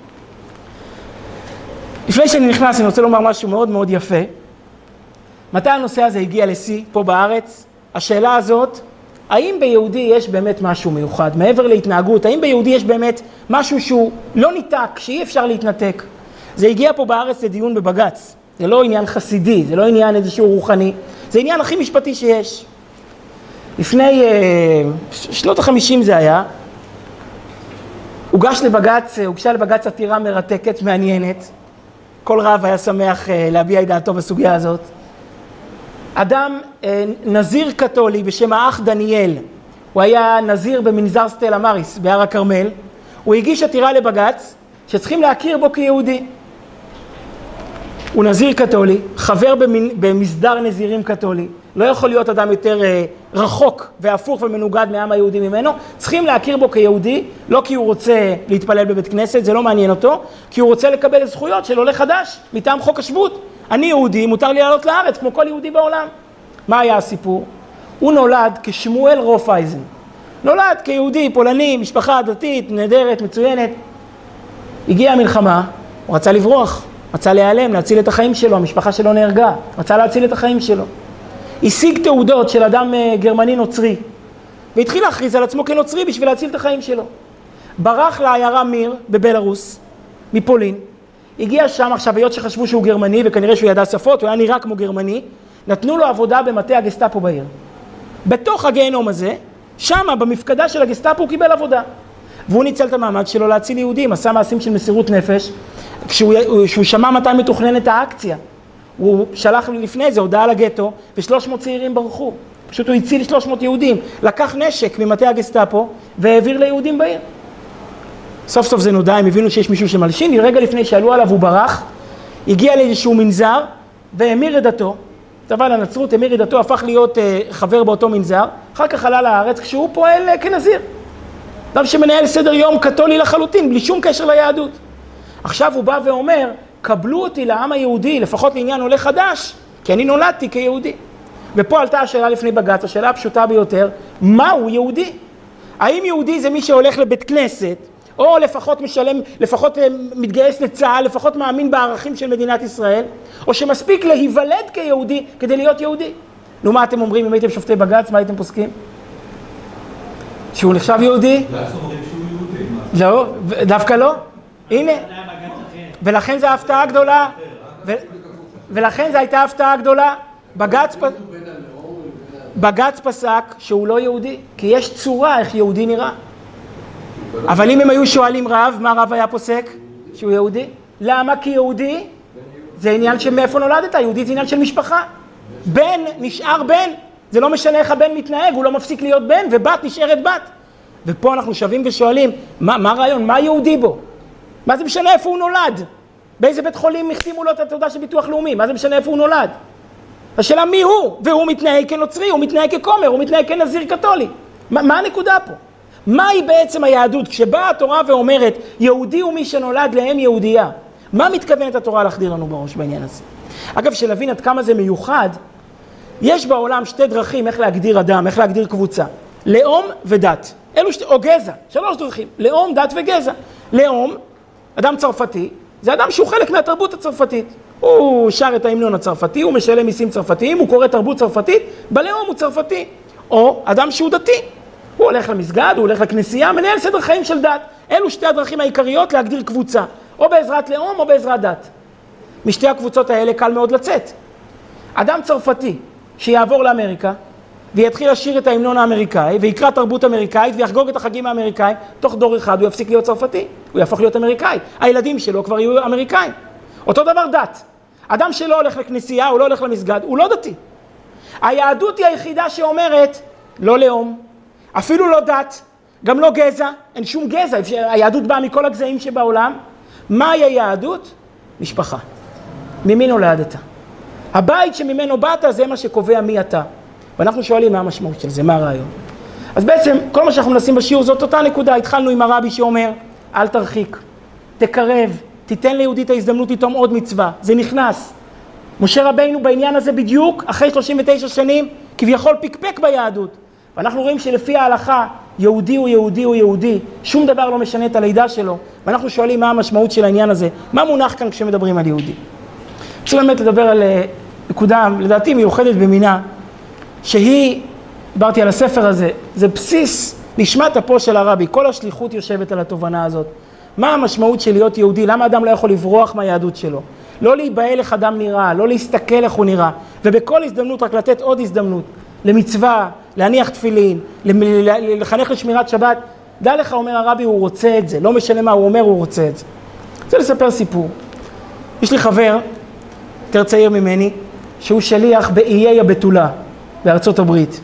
לפני שאני נכנס, אני רוצה לומר משהו מאוד מאוד יפה. מתי הנושא הזה הגיע לשיא פה בארץ? השאלה הזאת, האם ביהודי יש באמת משהו מיוחד, מעבר להתנהגות, האם ביהודי יש באמת משהו שהוא לא ניתק, שאי אפשר להתנתק? זה הגיע פה בארץ לדיון בבגץ. זה לא עניין חסידי, זה לא עניין איזשהו רוחני, זה עניין הכי משפטי שיש. לפני uh, שנות החמישים זה היה, הוגש לבגץ, הוגשה לבגץ עתירה מרתקת, מעניינת. כל רב היה שמח uh, להביע את דעתו בסוגיה הזאת. אדם, uh, נזיר קתולי בשם האח דניאל, הוא היה נזיר במנזר סטלה מאריס, בהר הכרמל, הוא הגיש עתירה לבגץ שצריכים להכיר בו כיהודי. הוא נזיר קתולי, חבר במסדר נזירים קתולי, לא יכול להיות אדם יותר רחוק והפוך ומנוגד מהעם היהודי ממנו, צריכים להכיר בו כיהודי, לא כי הוא רוצה להתפלל בבית כנסת, זה לא מעניין אותו, כי הוא רוצה לקבל זכויות של עולה חדש, מטעם חוק השבות. אני יהודי, מותר לי לעלות לארץ כמו כל יהודי בעולם. מה היה הסיפור? הוא נולד כשמואל רופאייזן, נולד כיהודי, פולני, משפחה דתית, נהדרת, מצוינת. הגיעה המלחמה, הוא רצה לברוח. רצה להיעלם, להציל את החיים שלו, המשפחה שלו נהרגה, רצה להציל את החיים שלו. השיג תעודות של אדם גרמני נוצרי, והתחיל להכריז על עצמו כנוצרי בשביל להציל את החיים שלו. ברח לעיירה מיר בבלרוס, מפולין, הגיע שם, עכשיו היות שחשבו שהוא גרמני, וכנראה שהוא ידע שפות, הוא היה נראה כמו גרמני, נתנו לו עבודה במטה הגסטאפו בעיר. בתוך הגיהנום הזה, שם במפקדה של הגסטאפו הוא קיבל עבודה. והוא ניצל את המעמד שלו להציל יהודים, עשה מעשים של מסירות נפש, כשהוא, כשהוא שמע מתי מתוכננת האקציה, הוא שלח לפני זה הודעה לגטו, ושלוש מאות צעירים ברחו. פשוט הוא הציל שלוש מאות יהודים, לקח נשק ממטה הגסטאפו, והעביר ליהודים בעיר. סוף סוף זה נודע, הם הבינו שיש מישהו שמלשין, רגע לפני שעלו עליו הוא ברח, הגיע לאיזשהו מנזר, והמיר את דתו, טבע לנצרות, המיר את דתו, הפך להיות uh, חבר באותו מנזר, אחר כך עלה לארץ כשהוא פועל uh, כנזיר. אדם שמנהל סדר יום קתולי לחלוטין, בלי שום קשר ליהדות. עכשיו הוא בא ואומר, קבלו אותי לעם היהודי, לפחות לעניין עולה חדש, כי אני נולדתי כיהודי. ופה עלתה השאלה לפני בג"ץ, השאלה הפשוטה ביותר, מהו יהודי? האם יהודי זה מי שהולך לבית כנסת, או לפחות משלם, לפחות מתגייס לצה"ל, לפחות מאמין בערכים של מדינת ישראל, או שמספיק להיוולד כיהודי כדי להיות יהודי? נו, מה אתם אומרים אם הייתם שופטי בג"ץ? מה הייתם פוסקים? שהוא נחשב יהודי? לא, דווקא לא. הנה. ולכן זו ההפתעה הגדולה. ולכן זו הייתה הפתעה גדולה. בג"ץ פסק שהוא לא יהודי, כי יש צורה איך יהודי נראה. אבל אם הם היו שואלים רב, מה רב היה פוסק? שהוא יהודי? למה? כי יהודי זה עניין של מאיפה נולדת, יהודי זה עניין של משפחה. בן נשאר בן, זה לא משנה איך הבן מתנהג, הוא לא מפסיק להיות בן, ובת נשארת בת. ופה אנחנו שווים ושואלים, מה, מה הרעיון? מה יהודי בו? מה זה משנה איפה הוא נולד? באיזה בית חולים החתימו לו את התעודה של ביטוח לאומי? מה זה משנה איפה הוא נולד? השאלה מי הוא? והוא מתנהג כנוצרי, הוא מתנהג ככומר, הוא מתנהג כנזיר קתולי. מה, מה הנקודה פה? מהי בעצם היהדות? כשבאה התורה ואומרת, יהודי הוא מי שנולד להם יהודייה. מה מתכוונת התורה להחדיר לנו בראש בעניין הזה? אגב, שלהבין עד כמה זה מיוחד, יש בעולם שתי דרכים איך להגדיר אדם, איך להגדיר קבוצה. לאום ודת. אלו שתי, או גזע, שלוש דרכים. לאום, דת וגזע. לאום, אדם צרפתי, זה אדם שהוא חלק מהתרבות הצרפתית. הוא שר את ההמנון הצרפתי, הוא משלם מיסים צרפתיים, הוא קורא תרבות צרפתית, בלאום הוא צרפתי. או אדם שהוא דתי. הוא הולך למסגד, הוא הולך לכנסייה, מנהל סדר חיים של דת. אלו שתי הדרכים העיקריות להגדיר קבוצה. או בעזרת לאום או בעזרת דת. משתי הקבוצות האלה קל מאוד לצאת. אדם צרפתי שיעבור לאמריקה ויתחיל לשיר את ההמנון האמריקאי ויקרא תרבות אמריקאית ויחגוג את החגים האמריקאים, תוך דור אחד הוא יפסיק להיות צרפתי, הוא יהפוך להיות אמריקאי. הילדים שלו כבר יהיו אמריקאים. אותו דבר דת. אדם שלא הולך לכנסייה, הוא לא הולך למסגד, הוא לא דתי. היהדות היא היחידה שאומרת לא לאום, אפילו לא דת, גם לא גזע, אין שום גזע, היהדות באה מכל הגזעים שבעולם. מהי היהדות? משפחה. ממי נולדת? הבית שממנו באת זה מה שקובע מי אתה. ואנחנו שואלים מה המשמעות של זה, מה הרעיון. אז בעצם כל מה שאנחנו מנסים בשיעור זאת אותה נקודה. התחלנו עם הרבי שאומר, אל תרחיק, תקרב, תיתן ליהודי את ההזדמנות לטעום עוד מצווה. זה נכנס. משה רבינו בעניין הזה בדיוק, אחרי שלושים ותשע שנים, כביכול פיקפק ביהדות. ואנחנו רואים שלפי ההלכה, יהודי הוא יהודי הוא יהודי, שום דבר לא משנה את הלידה שלו. ואנחנו שואלים מה המשמעות של העניין הזה, מה מונח כאן כשמדברים על יהודי. אפשר באמת לדבר על נקודה, לדעתי מיוחדת במינה, שהיא, דיברתי על הספר הזה, זה בסיס נשמת אפו של הרבי, כל השליחות יושבת על התובנה הזאת. מה המשמעות של להיות יהודי? למה אדם לא יכול לברוח מהיהדות שלו? לא להיבהל איך אדם נראה, לא להסתכל איך הוא נראה, ובכל הזדמנות רק לתת עוד הזדמנות, למצווה, להניח תפילין, לחנך לשמירת שבת. דע לך, אומר הרבי, הוא רוצה את זה, לא משנה מה הוא אומר, הוא רוצה את זה. אני רוצה לספר סיפור. יש לי חבר, יותר צעיר ממני, שהוא שליח באיי הבתולה, בארצות הברית.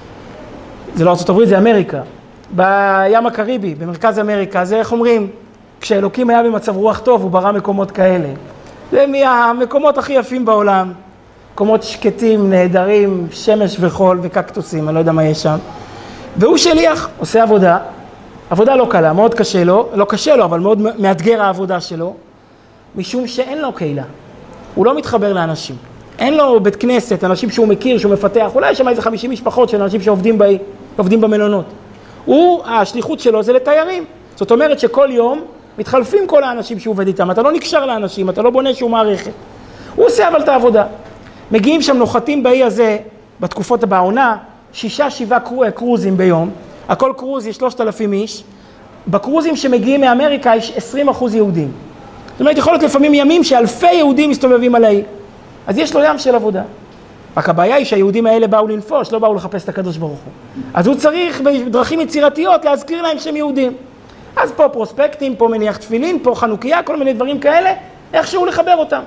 זה לא ארצות הברית, זה אמריקה. בים הקריבי, במרכז אמריקה, זה איך אומרים, כשאלוקים היה במצב רוח טוב, הוא ברא מקומות כאלה. זה מהמקומות הכי יפים בעולם. מקומות שקטים, נהדרים, שמש וחול וקקטוסים, אני לא יודע מה יש שם. והוא שליח, עושה עבודה, עבודה לא קלה, מאוד קשה לו, לא קשה לו, אבל מאוד מאתגר העבודה שלו, משום שאין לו קהילה. הוא לא מתחבר לאנשים. אין לו בית כנסת, אנשים שהוא מכיר, שהוא מפתח, אולי יש שם איזה חמישים משפחות של אנשים שעובדים ב... עובדים במלונות. הוא, השליחות שלו זה לתיירים. זאת אומרת שכל יום מתחלפים כל האנשים שהוא עובד איתם, אתה לא נקשר לאנשים, אתה לא בונה שום מערכת. הוא עושה אבל את העבודה. מגיעים שם נוחתים באי הזה, בתקופות בעונה, שישה, שבעה קרוזים ביום, הכל קרוז יש שלושת אלפים איש, בקרוזים שמגיעים מאמריקה יש עשרים אחוז יהודים. זאת אומרת, יכול להיות לפעמים ימים שאלפי יהודים מסתובבים על האי. אז יש לו ים של עבודה. רק הבעיה היא שהיהודים האלה באו לנפוש, לא באו לחפש את הקדוש ברוך הוא. אז הוא צריך בדרכים יצירתיות להזכיר להם שהם יהודים. אז פה פרוספקטים, פה מניח תפילין, פה חנוכיה, כל מיני דברים כאלה, איכשהו לחבר אותם.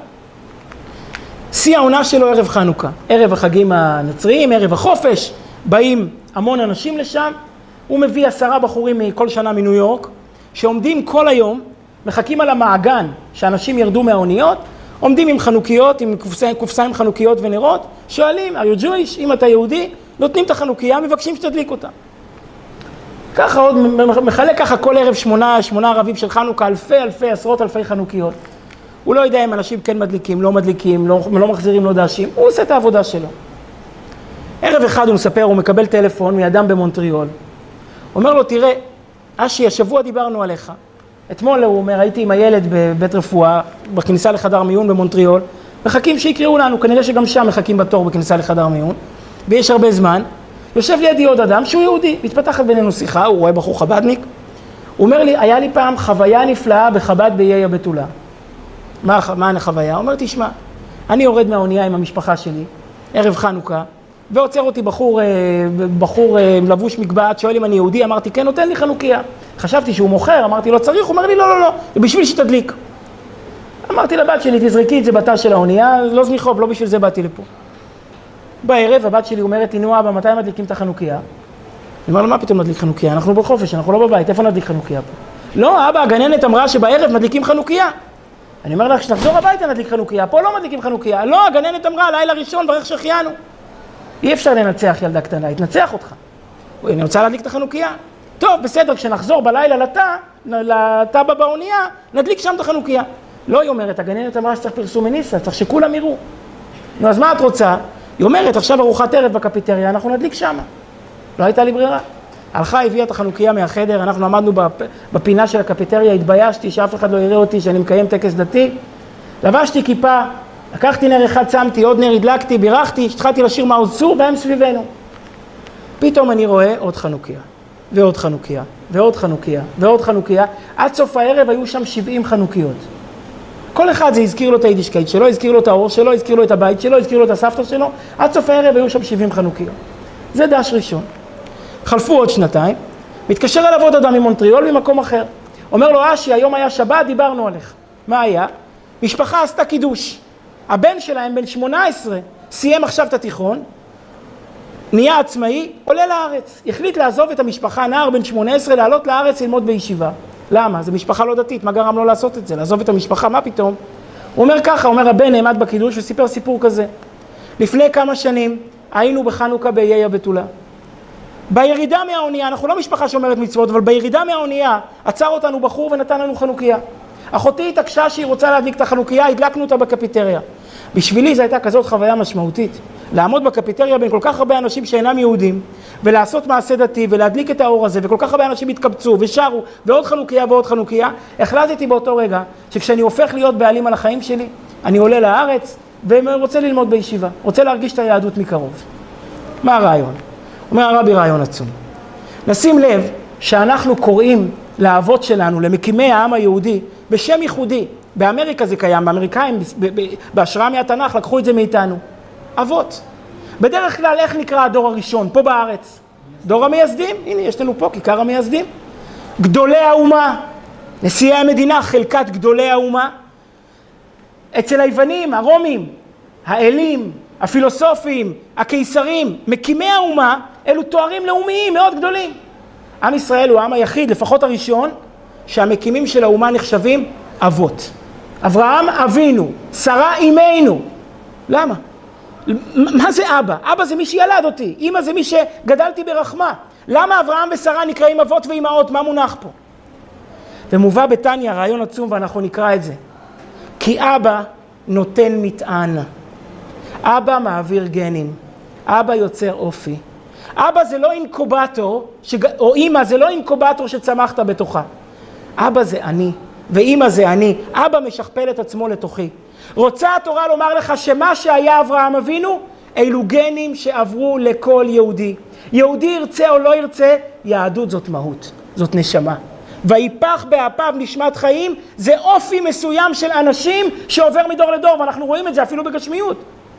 שיא העונה שלו ערב חנוכה, ערב החגים הנוצריים, ערב החופש, באים המון אנשים לשם, הוא מביא עשרה בחורים מכל שנה מניו יורק, שעומדים כל היום, מחכים על המעגן שאנשים ירדו מהאוניות, עומדים עם חנוכיות, עם קופסה, קופסה עם חנוכיות ונרות, שואלים, are you Jewish? אם אתה יהודי, נותנים את החנוכיה, מבקשים שתדליק אותה. ככה עוד, מחלק ככה כל ערב שמונה, שמונה ערבים של חנוכה, אלפי, אלפי, עשרות אלפי חנוכיות. הוא לא יודע אם אנשים כן מדליקים, לא מדליקים, לא, לא מחזירים, לא דשים, הוא עושה את העבודה שלו. ערב אחד הוא מספר, הוא מקבל טלפון מאדם במונטריאול. אומר לו, תראה, אשי, השבוע דיברנו עליך. אתמול הוא אומר, הייתי עם הילד בבית רפואה, בכניסה לחדר מיון במונטריאול, מחכים שיקראו לנו, כנראה שגם שם מחכים בתור בכניסה לחדר מיון. ויש הרבה זמן, יושב לידי עוד אדם שהוא יהודי, מתפתחת בינינו שיחה, הוא רואה בחור חבדניק, הוא אומר לי, היה לי פעם חוויה נפלאה בחב"ד באיי הבתולה. מה, מה החוויה? הוא אומר, תשמע, אני יורד מהאונייה עם המשפחה שלי, ערב חנוכה, ועוצר אותי בחור, בחור לבוש מגבעת, שואל אם אני יהודי, אמרתי, כן, נותן לי חנוכיה. חשבתי שהוא מוכר, אמרתי, לא צריך, הוא אומר לי, לא, לא, לא, זה בשביל שתדליק. אמרתי לבת שלי, תזרקי את זה בתא של האונייה, לא זניחוב, לא בשביל זה באתי לפה. בערב הבת שלי אומרת, תנו אבא, מתי מדליקים את החנוכיה? אני אומר לו, מה פתאום נדליק חנוכיה? אנחנו בחופש, אנחנו לא בבית, איפה נדליק חנוכיה פה? לא, אבא, הגננת אמרה שבערב מדליקים חנוכיה. אני אומר לך, כשנחזור הביתה נדליק חנוכיה, פה לא מדליקים חנוכיה. לא, הגננת אמרה, לילה ראשון, ברך שהחיינו. אי אפשר לנצח ילדה קטנה, התנצח אותך. אני רוצה להדליק את החנוכיה. טוב, בסדר, כשנחזור בלילה לתא, לתא באונייה, נדליק שם את החנוכיה. לא, היא אומרת, הגננת אמרה שצריך פרסום מניסה, צריך שכולם יראו. נו, אז מה את רוצה? היא אומרת, עכשיו ארוחת ערב בקפיטריה, אנחנו נדליק שם. לא הייתה לי ברירה. הלכה, הביאה את החנוכיה מהחדר, אנחנו עמדנו בפינה של הקפיטריה, התביישתי שאף אחד לא יראה אותי, שאני מקיים טקס דתי. לבשתי כיפה, לקחתי נר אחד, שמתי, עוד נר הדלקתי, בירכתי, התחלתי לשיר מעוז צור, והם סביבנו. פתאום אני רואה עוד חנוכיה, ועוד חנוכיה, ועוד חנוכיה, ועוד חנוכיה. עד סוף הערב היו שם שבעים חנוכיות. כל אחד זה הזכיר לו את היידישקייט שלו, הזכיר לו את האור שלו, הזכיר לו את הבית שלו, הזכיר לו את הסבתא שלו. עד סוף הערב היו שם שבעים חנוכיות. זה דש ראשון. חלפו עוד שנתיים, מתקשר אליו עוד אדם ממונטריאול ממקום אחר. אומר לו, אשי, היום היה שבת, דיברנו עליך. מה היה? משפחה עשתה קידוש. הבן שלהם, בן שמונה עשרה, סיים עכשיו את התיכון, נהיה עצמאי, עולה לארץ. החליט לעזוב את המשפחה, נער בן שמונה עשרה, לעלות לארץ ללמוד בישיבה. למה? זו משפחה לא דתית, מה גרם לו לעשות את זה? לעזוב את המשפחה, מה פתאום? הוא אומר ככה, הוא אומר, הבן נעמד בקידוש וסיפר סיפור כזה. לפני כמה שנים היינו בחנוכה באיי הבתולה. בירידה מהאונייה, אנחנו לא משפחה שאומרת מצוות, אבל בירידה מהאונייה עצר אותנו בחור ונתן לנו חנוכיה. אחותי התעקשה שהיא רוצה להדליק את החנוכיה, הדלקנו אותה בקפיטריה. בשבילי זו הייתה כזאת חוויה משמעותית. לעמוד בקפיטריה בין כל כך הרבה אנשים שאינם יהודים, ולעשות מעשה דתי ולהדליק את האור הזה, וכל כך הרבה אנשים התקבצו ושרו, ועוד חנוכיה ועוד חנוכיה. החלטתי באותו רגע שכשאני הופך להיות בעלים על החיים שלי, אני עולה לארץ ורוצה ללמוד בישיבה, רוצה להרגיש את היהדות מקרוב. מה הרעיון? אומר הרבי רעיון עצום. נשים לב שאנחנו קוראים לאבות שלנו, למקימי העם היהודי, בשם ייחודי. באמריקה זה קיים, באמריקאים, בהשראה מהתנ"ך, לקחו את זה מאיתנו. אבות. בדרך כלל איך נקרא הדור הראשון, פה בארץ? דור המייסדים, הנה יש לנו פה כיכר המייסדים. גדולי האומה, נשיאי המדינה, חלקת גדולי האומה. אצל היוונים, הרומים, האלים, הפילוסופים, הקיסרים, מקימי האומה, אלו תוארים לאומיים מאוד גדולים. עם ישראל הוא העם היחיד, לפחות הראשון, שהמקימים של האומה נחשבים אבות. אברהם אבינו, שרה אימנו. למה? מה זה אבא? אבא זה מי שילד אותי, אמא זה מי שגדלתי ברחמה. למה אברהם ושרה נקראים אבות ואימהות? מה מונח פה? ומובא בתניא רעיון עצום ואנחנו נקרא את זה. כי אבא נותן מטען. אבא מעביר גנים. אבא יוצר אופי. אבא זה לא אינקובטור, שג... או אמא זה לא אינקובטור שצמחת בתוכה. אבא זה אני, ואמא זה אני. אבא משכפל את עצמו לתוכי. רוצה התורה לומר לך שמה שהיה אברהם אבינו, אלו גנים שעברו לכל יהודי. יהודי ירצה או לא ירצה, יהדות זאת מהות, זאת נשמה. ויפח באפיו נשמת חיים, זה אופי מסוים של אנשים שעובר מדור לדור, ואנחנו רואים את זה אפילו בגשמיות.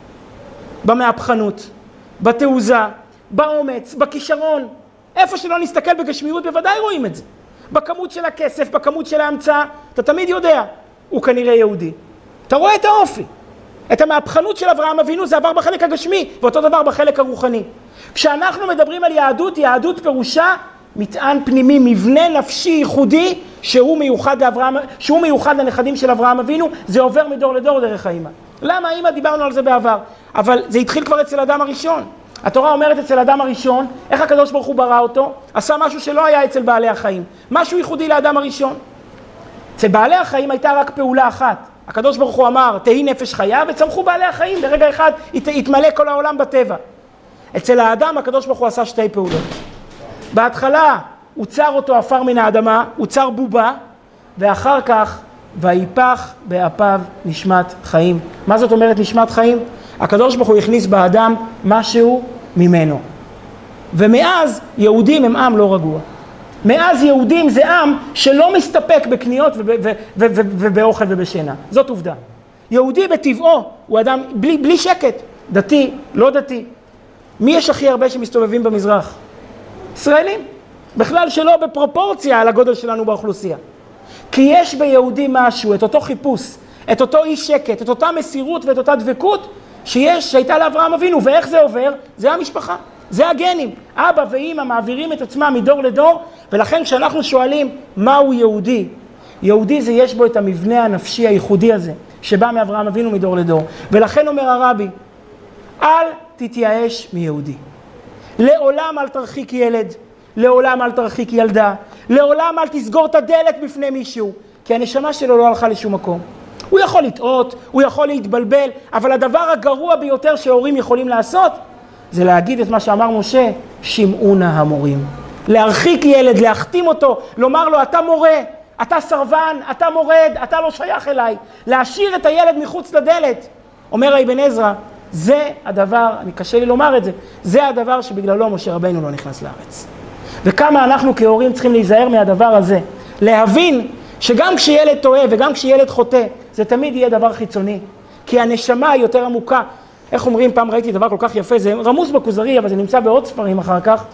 במהפכנות, בתעוזה, באומץ, בכישרון. איפה שלא נסתכל בגשמיות בוודאי רואים את זה. בכמות של הכסף, בכמות של ההמצאה, אתה תמיד יודע, הוא כנראה יהודי. אתה רואה את האופי. את המהפכנות של אברהם אבינו זה עבר בחלק הגשמי, ואותו דבר בחלק הרוחני. כשאנחנו מדברים על יהדות, יהדות פירושה מטען פנימי, מבנה נפשי ייחודי, שהוא מיוחד לאברהם, שהוא מיוחד לנכדים של אברהם אבינו, זה עובר מדור לדור דרך האמא. למה האמא? דיברנו על זה בעבר, אבל זה התחיל כבר אצל אדם הראשון. התורה אומרת אצל אדם הראשון, איך הקדוש ברוך הוא ברא אותו? עשה משהו שלא היה אצל בעלי החיים, משהו ייחודי לאדם הראשון. אצל בעלי החיים הייתה רק פעולה אחת. הקדוש ברוך הוא אמר, תהי נפש חיה, וצמחו בעלי החיים, ברגע אחד ית, יתמלא כל העולם בטבע. אצל האדם הקדוש ברוך הוא עשה שתי פעולות. בהתחלה הוא צר אותו עפר מן האדמה, הוא צר בובה, ואחר כך ויפח באפיו נשמת חיים. מה זאת אומרת נשמת חיים? הקדוש ברוך הוא הכניס באדם משהו ממנו. ומאז יהודים הם עם לא רגוע. מאז יהודים זה עם שלא מסתפק בקניות ובאוכל ובשינה. זאת עובדה. יהודי בטבעו הוא אדם בלי, בלי שקט, דתי, לא דתי. מי יש הכי הרבה שמסתובבים במזרח? ישראלים. בכלל שלא בפרופורציה על הגודל שלנו באוכלוסייה. כי יש ביהודי משהו, את אותו חיפוש, את אותו אי שקט, את אותה מסירות ואת אותה דבקות שיש, שהייתה לאברהם אבינו. ואיך זה עובר? זה המשפחה. זה הגנים. אבא ואמא מעבירים את עצמם מדור לדור, ולכן כשאנחנו שואלים מהו יהודי, יהודי זה יש בו את המבנה הנפשי הייחודי הזה, שבא מאברהם אבינו מדור לדור. ולכן אומר הרבי, אל תתייאש מיהודי. לעולם אל תרחיק ילד, לעולם אל תרחיק ילדה, לעולם אל תסגור את הדלת בפני מישהו, כי הנשמה שלו לא הלכה לשום מקום. הוא יכול לטעות, הוא יכול להתבלבל, אבל הדבר הגרוע ביותר שההורים יכולים לעשות, זה להגיד את מה שאמר משה, שמעו נא המורים. להרחיק ילד, להחתים אותו, לומר לו, אתה מורה, אתה סרבן, אתה מורד, אתה לא שייך אליי. להשאיר את הילד מחוץ לדלת. אומר אבן עזרא, זה הדבר, אני קשה לי לומר את זה, זה הדבר שבגללו משה רבינו לא נכנס לארץ. וכמה אנחנו כהורים צריכים להיזהר מהדבר הזה. להבין שגם כשילד טועה וגם כשילד חוטא, זה תמיד יהיה דבר חיצוני. כי הנשמה היא יותר עמוקה. איך אומרים, פעם ראיתי דבר כל כך יפה, זה רמוס בכוזרי, אבל זה נמצא בעוד ספרים אחר כך.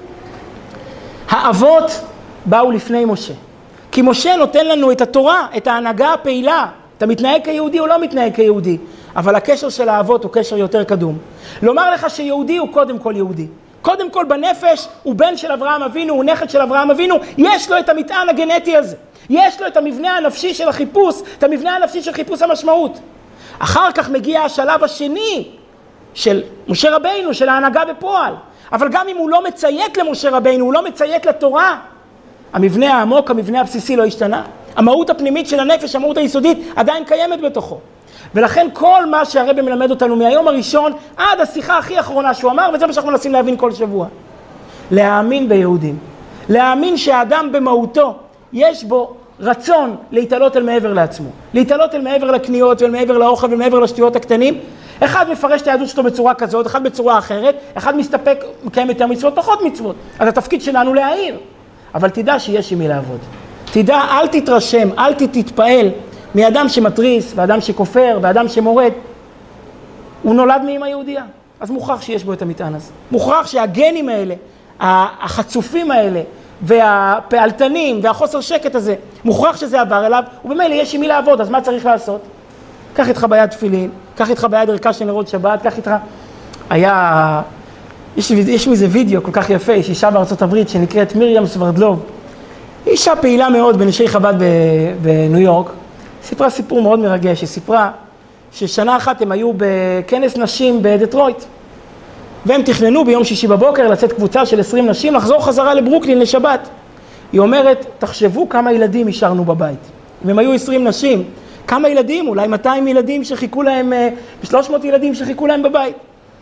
האבות באו לפני משה. כי משה נותן לנו את התורה, את ההנהגה הפעילה. אתה מתנהג כיהודי או לא מתנהג כיהודי. אבל הקשר של האבות הוא קשר יותר קדום. לומר לך שיהודי הוא קודם כל יהודי. קודם כל בנפש הוא בן של אברהם אבינו, הוא נכד של אברהם אבינו, יש לו את המטען הגנטי הזה. יש לו את המבנה הנפשי של החיפוש, את המבנה הנפשי של חיפוש המשמעות. אחר כך מגיע השלב השני של משה רבינו, של ההנהגה בפועל. אבל גם אם הוא לא מציית למשה רבינו, הוא לא מציית לתורה, המבנה העמוק, המבנה הבסיסי לא השתנה. המהות הפנימית של הנפש, המהות היסודית, עדיין קיימת בתוכו. ולכן כל מה שהרבי מלמד אותנו מהיום הראשון עד השיחה הכי אחרונה שהוא אמר, וזה מה שאנחנו מנסים להבין כל שבוע. להאמין ביהודים. להאמין שהאדם במהותו יש בו רצון להתעלות אל מעבר לעצמו. להתעלות אל מעבר לקניות ואל מעבר לאוכל ואל מעבר לשטויות הקטנים. אחד מפרש את היהדות שלו בצורה כזאת, אחד בצורה אחרת, אחד מסתפק, מקיים יותר מצוות, פחות מצוות. אז התפקיד שלנו להעיר. אבל תדע שיש עם מי לעבוד. תדע, אל תתרשם, אל תתפעל מאדם שמטריס, ואדם שכופר, ואדם שמורד. הוא נולד מאמא יהודייה. אז מוכרח שיש בו את המטען הזה. מוכרח שהגנים האלה, החצופים האלה, והפעלתנים, והחוסר שקט הזה, מוכרח שזה עבר אליו, ובמילא יש עם מי לעבוד, אז מה צריך לעשות? קח איתך ביד תפילין, קח איתך ביד ערכה של נרות שבת, קח איתך... היה... יש, יש מזה וידאו כל כך יפה, יש אישה בארצות הברית שנקראת מיריאם סברדלוב. היא אישה פעילה מאוד בנשי חב"ד בניו יורק. סיפרה סיפור מאוד מרגש, היא סיפרה ששנה אחת הם היו בכנס נשים בדטרויט. והם תכננו ביום שישי בבוקר לצאת קבוצה של עשרים נשים, לחזור חזרה לברוקלין לשבת. היא אומרת, תחשבו כמה ילדים השארנו בבית. והם היו עשרים נשים. כמה ילדים? אולי מאתיים ילדים שחיכו להם, שלוש מאות ילדים שחיכו להם בבית.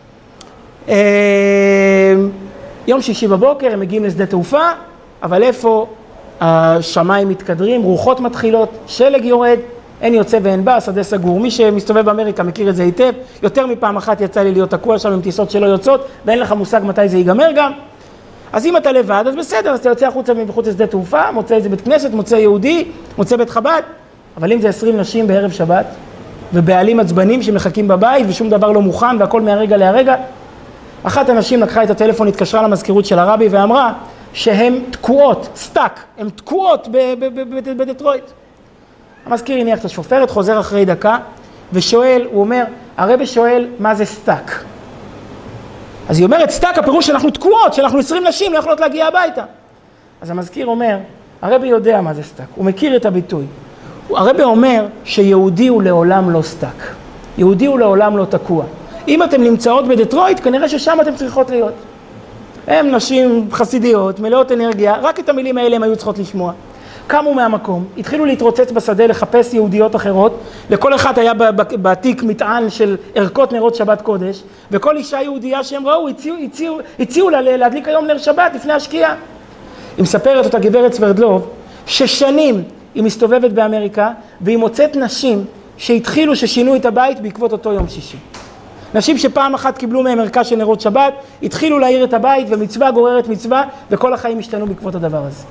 יום שישי בבוקר הם מגיעים לשדה תעופה, אבל איפה השמיים מתקדרים, רוחות מתחילות, שלג יורד, אין יוצא ואין בא, שדה סגור. מי שמסתובב באמריקה מכיר את זה היטב, יותר מפעם אחת יצא לי להיות תקוע שם עם טיסות שלא יוצאות, ואין לך מושג מתי זה ייגמר גם. אז אם אתה לבד, אז בסדר, אז אתה יוצא החוצה מחוץ לשדה תעופה, מוצא איזה בית כנסת, מוצא יהודי, מוצא בית חב"ד, אבל אם זה עשרים נשים בערב שבת, ובעלים עצבנים שמחכים בבית, ושום דבר לא מוכן, והכל מהרגע להרגע, אחת הנשים לקחה את הטלפון, התקשרה למזכירות של הרבי, ואמרה שהן תקועות, סטאק, הן תקועות בדטרויט. המזכיר הניח את השופרת, חוזר אחרי דקה, ושואל, הוא אומר, הרבי שואל, מה זה סטאק? אז היא אומרת, סטאק, הפירוש שאנחנו תקועות, שאנחנו עשרים נשים, לא יכולות להגיע הביתה. אז המזכיר אומר, הרבי יודע מה זה סטאק, הוא מכיר את הביטוי. הרבי אומר שיהודי הוא לעולם לא סטאק. יהודי הוא לעולם לא תקוע. אם אתם נמצאות בדטרויט, כנראה ששם אתם צריכות להיות. הם נשים חסידיות, מלאות אנרגיה, רק את המילים האלה הם היו צריכות לשמוע. קמו מהמקום, התחילו להתרוצץ בשדה לחפש יהודיות אחרות, לכל אחד היה בתיק מטען של ערכות נרות שבת קודש, וכל אישה יהודייה שהם ראו, הציעו, הציעו, הציעו לה להדליק היום נר שבת לפני השקיעה. היא מספרת אותה גברת סברדלוב, ששנים היא מסתובבת באמריקה, והיא מוצאת נשים שהתחילו, ששינו את הבית בעקבות אותו יום שישי. נשים שפעם אחת קיבלו מהם ערכה של נרות שבת, התחילו להאיר את הבית ומצווה גוררת מצווה, וכל החיים השתנו בעקבות הדבר הזה.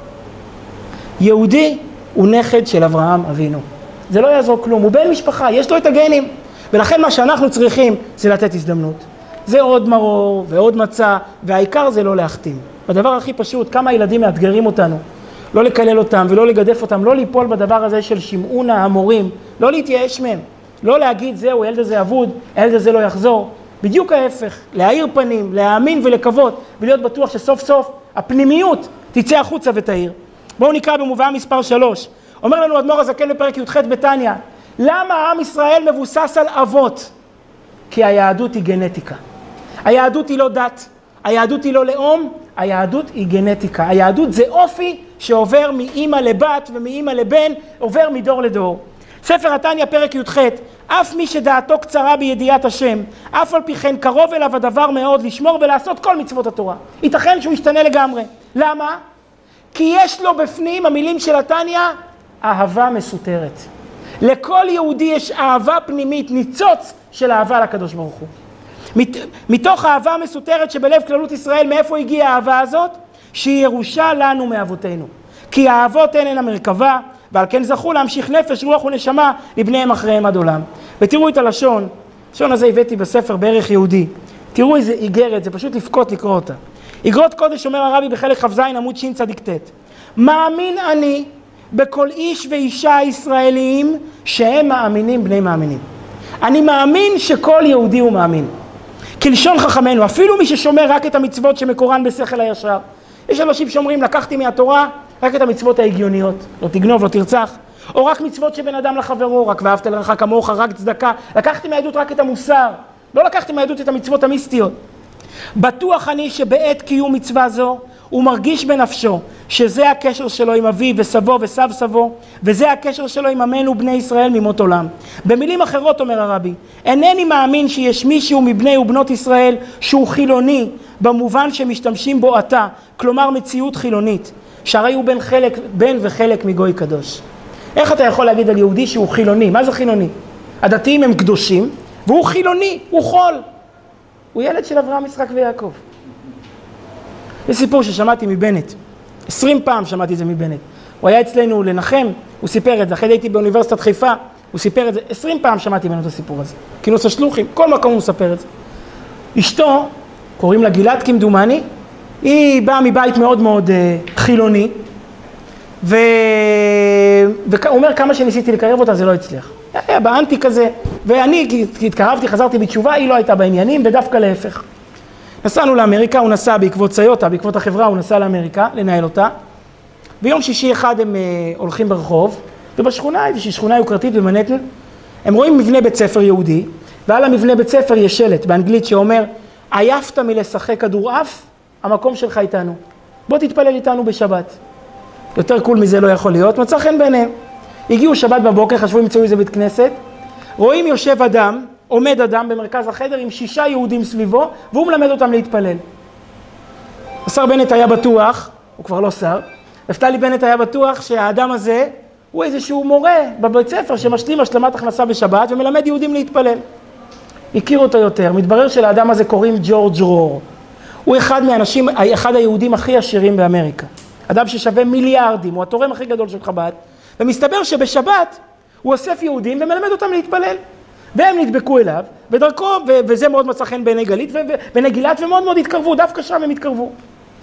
יהודי הוא נכד של אברהם אבינו. זה לא יעזור כלום, הוא בן משפחה, יש לו את הגנים. ולכן מה שאנחנו צריכים זה לתת הזדמנות. זה עוד מרור ועוד מצע, והעיקר זה לא להחתים. הדבר הכי פשוט, כמה ילדים מאתגרים אותנו, לא לקלל אותם ולא לגדף אותם, לא ליפול בדבר הזה של שמעון המורים, לא להתייאש מהם, לא להגיד זהו, הילד הזה אבוד, הילד הזה לא יחזור. בדיוק ההפך, להאיר פנים, להאמין ולקוות, ולהיות בטוח שסוף סוף הפנימיות תצא החוצה ותאיר. בואו נקרא במובאה מספר שלוש. אומר לנו אדמו"ר הזקן בפרק י"ח בתניא, למה עם ישראל מבוסס על אבות? כי היהדות היא גנטיקה. היהדות היא לא דת, היהדות היא לא לאום, היהדות היא גנטיקה. היהדות זה אופי שעובר מאמא לבת ומאמא לבן, עובר מדור לדור. ספר התניא פרק י"ח, אף מי שדעתו קצרה בידיעת השם, אף על פי כן קרוב אליו הדבר מאוד לשמור ולעשות כל מצוות התורה. ייתכן שהוא ישתנה לגמרי. למה? כי יש לו בפנים, המילים של התניא, אהבה מסותרת. לכל יהודי יש אהבה פנימית, ניצוץ של אהבה לקדוש ברוך הוא. מתוך האהבה המסותרת שבלב כללות ישראל, מאיפה הגיעה האהבה הזאת? שהיא ירושה לנו מאבותינו. כי האהבות הן הן המרכבה, ועל כן זכו להמשיך נפש, רוח ונשמה לבניהם אחריהם עד עולם. ותראו את הלשון, הלשון הזה הבאתי בספר בערך יהודי. תראו איזה איגרת, זה פשוט לפקות לקרוא אותה. איגרות קודש אומר הרבי בחלק כ"ז עמוד שין צדיק ט'. מאמין אני בכל איש ואישה ישראליים שהם מאמינים בני מאמינים. אני מאמין שכל יהודי הוא מאמין. כלשון חכמנו, אפילו מי ששומר רק את המצוות שמקורן בשכל הישר. יש אנשים שאומרים, לקחתי מהתורה רק את המצוות ההגיוניות, לא תגנוב, לא תרצח, או רק מצוות שבין אדם לחברו, רק ואהבת לרעך כמוך, רק צדקה. לקחתי מהעדות רק את המוסר, לא לקחתי מהעדות את המצוות המיסטיות. בטוח אני שבעת קיום מצווה זו, הוא מרגיש בנפשו שזה הקשר שלו עם אביו וסבו וסב סבו, וזה הקשר שלו עם עמנו בני ישראל ממות עולם. במילים אחרות אומר הרבי, אינני מאמין שיש מישהו מבני ובנות ישראל שהוא חילוני במובן שמשתמשים בו עתה, כלומר מציאות חילונית, שהרי הוא בן, חלק, בן וחלק מגוי קדוש. איך אתה יכול להגיד על יהודי שהוא חילוני? מה זה חילוני? הדתיים הם קדושים, והוא חילוני, הוא חול. הוא ילד של אברהם, יצחק ויעקב. זה סיפור ששמעתי מבנט. עשרים פעם שמעתי את זה מבנט. הוא היה אצלנו לנחם, הוא סיפר את זה. אחרי הייתי באוניברסיטת חיפה, הוא סיפר את זה. עשרים פעם שמעתי ממנו את הסיפור הזה. כינוס השלוחים, כל מקום הוא מספר את זה. אשתו, קוראים לה גילת כמדומני, היא באה מבית מאוד מאוד uh, חילוני, ו... והוא אומר כמה שניסיתי לקרב אותה זה לא הצליח. היה באנטי כזה, ואני התקרבתי, חזרתי בתשובה, היא לא הייתה בעניינים, ודווקא להפך. נסענו לאמריקה, הוא נסע בעקבות ציוטה, בעקבות החברה, הוא נסע לאמריקה, לנהל אותה. ביום שישי אחד הם uh, הולכים ברחוב, ובשכונה, איזושהי שכונה יוקרתית במנהטן, הם רואים מבנה בית ספר יהודי, ועל המבנה בית ספר יש שלט באנגלית שאומר, עייפת מלשחק כדורעף, המקום שלך איתנו. בוא תתפלל איתנו בשבת. יותר קול מזה לא יכול להיות, מצא חן ביניהם. הגיעו שבת בבוקר, חשבו ימצאו איזה בית כנסת, רואים יושב אדם, עומד אדם במרכז החדר עם שישה יהודים סביבו, והוא מלמד אותם להתפלל. השר בנט היה בטוח, הוא כבר לא שר, נפתלי בנט היה בטוח שהאדם הזה הוא איזשהו מורה בבית ספר שמשלים השלמת הכנסה בשבת ומלמד יהודים להתפלל. הכיר אותו יותר, מתברר שלאדם הזה קוראים ג'ורג' רור. הוא אחד מהאנשים, אחד היהודים הכי עשירים באמריקה. אדם ששווה מיליארדים, הוא התורם הכי גדול של חב"ד, ומסתבר שבשבת הוא אוסף יהודים ומלמד אותם להתפלל. והם נדבקו אליו, ודרכו, ו- וזה מאוד מצא חן בעיני גלית, ובעיני גילת, ומאוד מאוד התקרבו, דווקא שם הם התקרבו.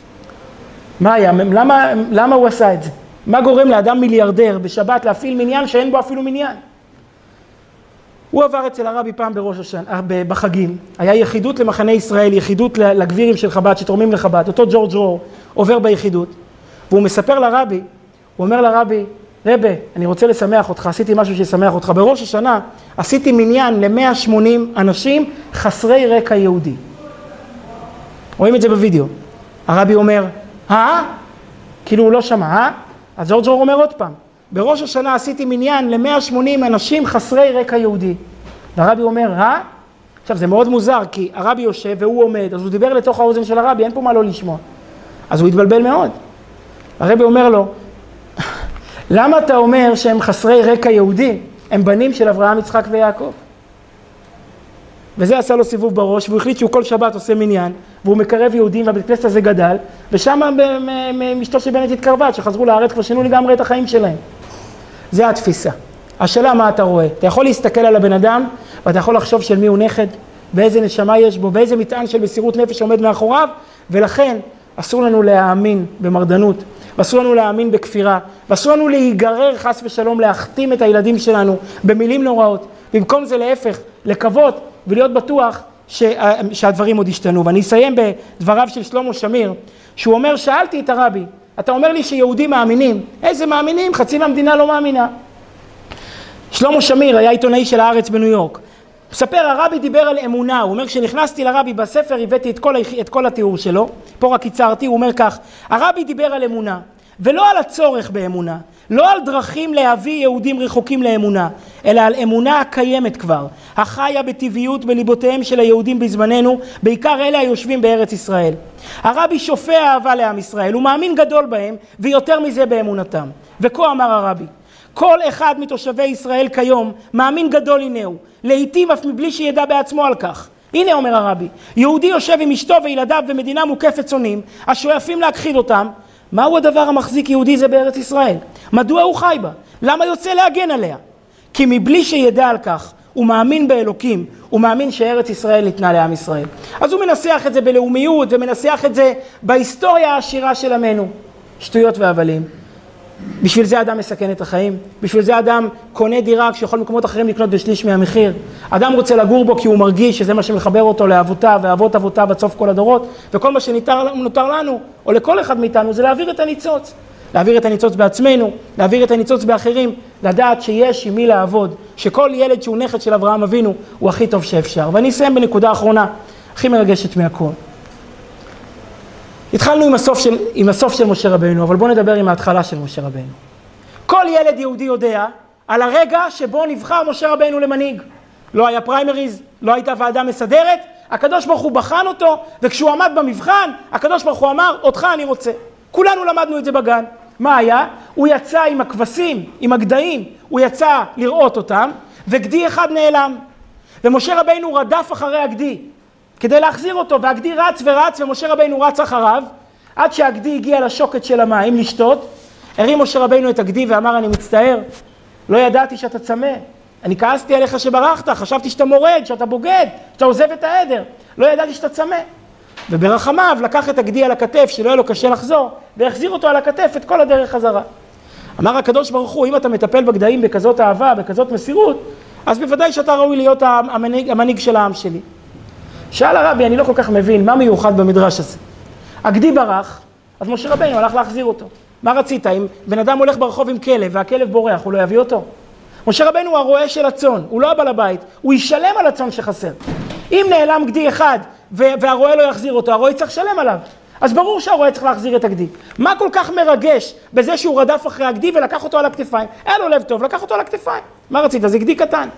מה היה? למה, למה הוא עשה את זה? מה גורם לאדם מיליארדר בשבת להפעיל מניין שאין בו אפילו מניין? הוא עבר אצל הרבי פעם בראש השנה, בחגים, היה יחידות למחנה ישראל, יחידות לגבירים של חב"ד שתורמים לחב"ד, אותו ג'ורג' רור עובר ביחידות, והוא מספר לרבי, הוא אומר לרבי, רבי, אני רוצה לשמח אותך, עשיתי משהו שישמח אותך, בראש השנה עשיתי מניין ל-מאה ושמונים אנשים חסרי רקע יהודי. רואים את זה בווידאו. הרבי אומר, אה? כאילו הוא לא שמע, אה? אז ג'ורג' רור אומר עוד פעם, בראש השנה עשיתי מניין ל-מאה ושמונים אנשים חסרי רקע יהודי. והרבי אומר, אה? עכשיו זה מאוד מוזר, כי הרבי יושב והוא עומד, אז הוא דיבר לתוך האוזן של הרבי, אין פה מה לא לשמוע. אז הוא התבלבל מאוד. הרבי אומר לו, למה אתה אומר שהם חסרי רקע יהודי? הם בנים של אברהם, יצחק ויעקב. וזה עשה לו סיבוב בראש, והוא החליט שהוא כל שבת עושה מניין, והוא מקרב יהודים, והבית כנסת הזה גדל, ושם משתו של בנט התקרבה, שחזרו לארץ, כבר שינו לגמרי את החיים שלהם. זה התפיסה. השאלה מה אתה רואה? אתה יכול להסתכל על הבן אדם, ואתה יכול לחשוב של מי הוא נכד, ואיזה נשמה יש בו, ואיזה מטען של מסירות נפש עומד מאחוריו, ולכן אסור לנו להאמין במרדנות, ואסור לנו להאמין בכפירה, ואסור לנו להיגרר חס ושלום להחתים את הילדים שלנו במילים נוראות. במקום זה להפך, לקוות ולהיות בטוח שה, שהדברים עוד ישתנו. ואני אסיים בדבריו של שלמה שמיר, שהוא אומר, שאלתי את הרבי, אתה אומר לי שיהודים מאמינים, איזה מאמינים? חצי מהמדינה לא מאמינה. שלמה שמיר היה עיתונאי של הארץ בניו יורק. מספר, הרבי דיבר על אמונה, הוא אומר, כשנכנסתי לרבי בספר, הבאתי את כל, את כל התיאור שלו, פה רק קיצרתי, הוא אומר כך, הרבי דיבר על אמונה, ולא על הצורך באמונה, לא על דרכים להביא יהודים רחוקים לאמונה, אלא על אמונה הקיימת כבר, החיה בטבעיות בליבותיהם של היהודים בזמננו, בעיקר אלה היושבים בארץ ישראל. הרבי שופע אהבה לעם ישראל, הוא מאמין גדול בהם, ויותר מזה באמונתם. וכה אמר הרבי, כל אחד מתושבי ישראל כיום מאמין גדול הינהו, לעתים אף מבלי שידע בעצמו על כך. הנה אומר הרבי, יהודי יושב עם אשתו וילדיו במדינה מוקפת צונים, השואפים להכחיד אותם. מהו הדבר המחזיק יהודי זה בארץ ישראל? מדוע הוא חי בה? למה יוצא להגן עליה? כי מבלי שידע על כך, הוא מאמין באלוקים, הוא מאמין שארץ ישראל ניתנה לעם ישראל. אז הוא מנסח את זה בלאומיות, ומנסח את זה בהיסטוריה העשירה של עמנו. שטויות והבלים. בשביל זה אדם מסכן את החיים, בשביל זה אדם קונה דירה כשיכול מקומות אחרים לקנות בשליש מהמחיר. אדם רוצה לגור בו כי הוא מרגיש שזה מה שמחבר אותו לאבותיו ואבות אבותיו עד סוף כל הדורות, וכל מה שנותר לנו, או לכל אחד מאיתנו, זה להעביר את הניצוץ. להעביר את הניצוץ בעצמנו, להעביר את הניצוץ באחרים, לדעת שיש עם מי לעבוד, שכל ילד שהוא נכד של אברהם אבינו הוא הכי טוב שאפשר. ואני אסיים בנקודה האחרונה, הכי מרגשת מהכל. התחלנו עם הסוף של, עם הסוף של משה רבינו, אבל בואו נדבר עם ההתחלה של משה רבינו. כל ילד יהודי יודע על הרגע שבו נבחר משה רבינו למנהיג. לא היה פריימריז, לא הייתה ועדה מסדרת, הקדוש ברוך הוא בחן אותו, וכשהוא עמד במבחן, הקדוש ברוך הוא אמר, אותך אני רוצה. כולנו למדנו את זה בגן. מה היה? הוא יצא עם הכבשים, עם הגדיים, הוא יצא לראות אותם, וגדי אחד נעלם. ומשה רבינו רדף אחרי הגדי, כדי להחזיר אותו, והגדי רץ ורץ, ומשה רבינו רץ אחריו, עד שהגדי הגיע לשוקת של המים לשתות, הרים משה רבינו את הגדי ואמר, אני מצטער, לא ידעתי שאתה צמא, אני כעסתי עליך שברחת, חשבתי שאתה מורד, שאתה בוגד, שאתה עוזב את העדר, לא ידעתי שאתה צמא. וברחמיו לקח את הגדי על הכתף, שלא היה לו קשה לחזור, והחזיר אותו על הכתף את כל הדרך חזרה. אמר הקדוש ברוך הוא, אם אתה מטפל בגדיים בכזאת אהבה, בכזאת מסירות, אז בוודאי שאתה ראוי להיות המנהיג, המנהיג של העם שלי. שאל הרבי, אני לא כל כך מבין, מה מיוחד במדרש הזה? הגדי ברח, אז משה רבינו הלך להחזיר אותו. מה רצית? אם בן אדם הולך ברחוב עם כלב, והכלב בורח, הוא לא יביא אותו? משה רבינו הוא הרועה של הצאן, הוא לא הבעל הבית, הוא ישלם על הצאן שחסר. אם נעלם גדי אחד, והרועה לא יחזיר אותו, הרועה צריך לשלם עליו. אז ברור שהרועה צריך להחזיר את הגדי. מה כל כך מרגש בזה שהוא רדף אחרי הגדי ולקח אותו על הכתפיים? היה לו לב טוב, לקח אותו על הכתפיים. מה רצית? זה גדי קטן.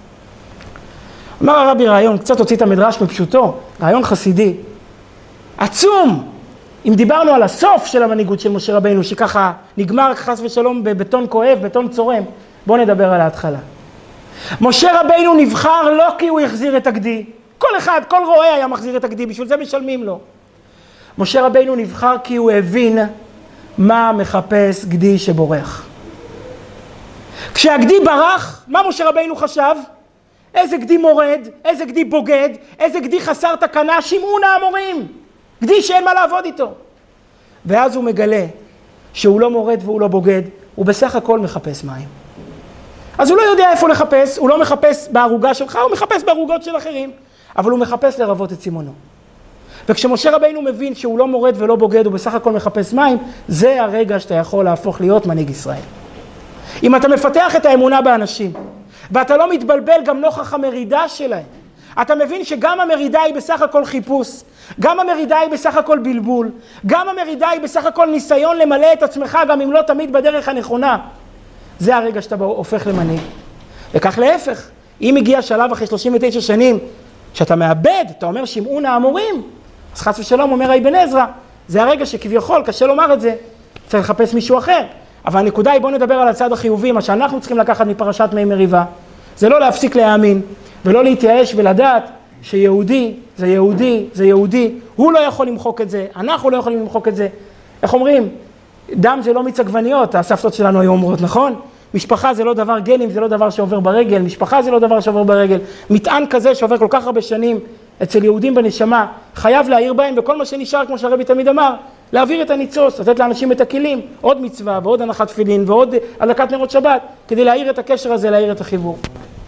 אמר הרבי רעיון, קצת הוציא את המדרש מפשוטו, רעיון חסידי. עצום! אם דיברנו על הסוף של המנהיגות של משה רבינו, שככה נגמר חס ושלום בבטון כואב, בטון צורם, בואו נדבר על ההתחלה. משה רבינו נבחר לא כי הוא החזיר את הגדי. כל אחד, כל רועה היה מחזיר את הגדי, בשביל זה משלמים לו. משה רבינו נבחר כי הוא הבין מה מחפש גדי שבורח. כשהגדי ברח, מה משה רבינו חשב? איזה גדי מורד, איזה גדי בוגד, איזה גדי חסר תקנה, שמעון האמורים. גדי שאין מה לעבוד איתו. ואז הוא מגלה שהוא לא מורד והוא לא בוגד, הוא בסך הכל מחפש מים. אז הוא לא יודע איפה לחפש, הוא לא מחפש בערוגה שלך, הוא מחפש בערוגות של אחרים, אבל הוא מחפש לרבות את סימונו. וכשמשה רבינו מבין שהוא לא מורד ולא בוגד, הוא בסך הכל מחפש מים, זה הרגע שאתה יכול להפוך להיות מנהיג ישראל. אם אתה מפתח את האמונה באנשים, ואתה לא מתבלבל גם נוכח המרידה שלהם, אתה מבין שגם המרידה היא בסך הכל חיפוש, גם המרידה היא בסך הכל בלבול, גם המרידה היא בסך הכל ניסיון למלא את עצמך, גם אם לא תמיד בדרך הנכונה. זה הרגע שאתה הופך למנהיג. וכך להפך, אם הגיע שלב אחרי שלושים ותשע שנים, שאתה מאבד, אתה אומר שמעון האמורים, אז חס ושלום אומר אבן עזרא, זה הרגע שכביכול, קשה לומר את זה, צריך לחפש מישהו אחר. אבל הנקודה היא, בוא נדבר על הצד החיובי, מה שאנחנו צריכים לקחת מפרשת מי מריבה, זה לא להפסיק להאמין, ולא להתייאש ולדעת שיהודי זה יהודי, זה יהודי, הוא לא יכול למחוק את זה, אנחנו לא יכולים למחוק את זה. איך אומרים? דם זה לא מיץ עגבניות, הסבתות שלנו היו אומרות, נכון? משפחה זה לא דבר גנים, זה לא דבר שעובר ברגל, משפחה זה לא דבר שעובר ברגל. מטען כזה שעובר כל כך הרבה שנים אצל יהודים בנשמה, חייב להעיר בהם, וכל מה שנשאר, כמו שהרבי תמיד אמר, להעביר את הניצוץ, לתת לאנשים את הכלים, עוד מצווה ועוד הנחת תפילין ועוד הדלקת נרות שבת, כדי להעיר את הקשר הזה, להעיר את החיבור.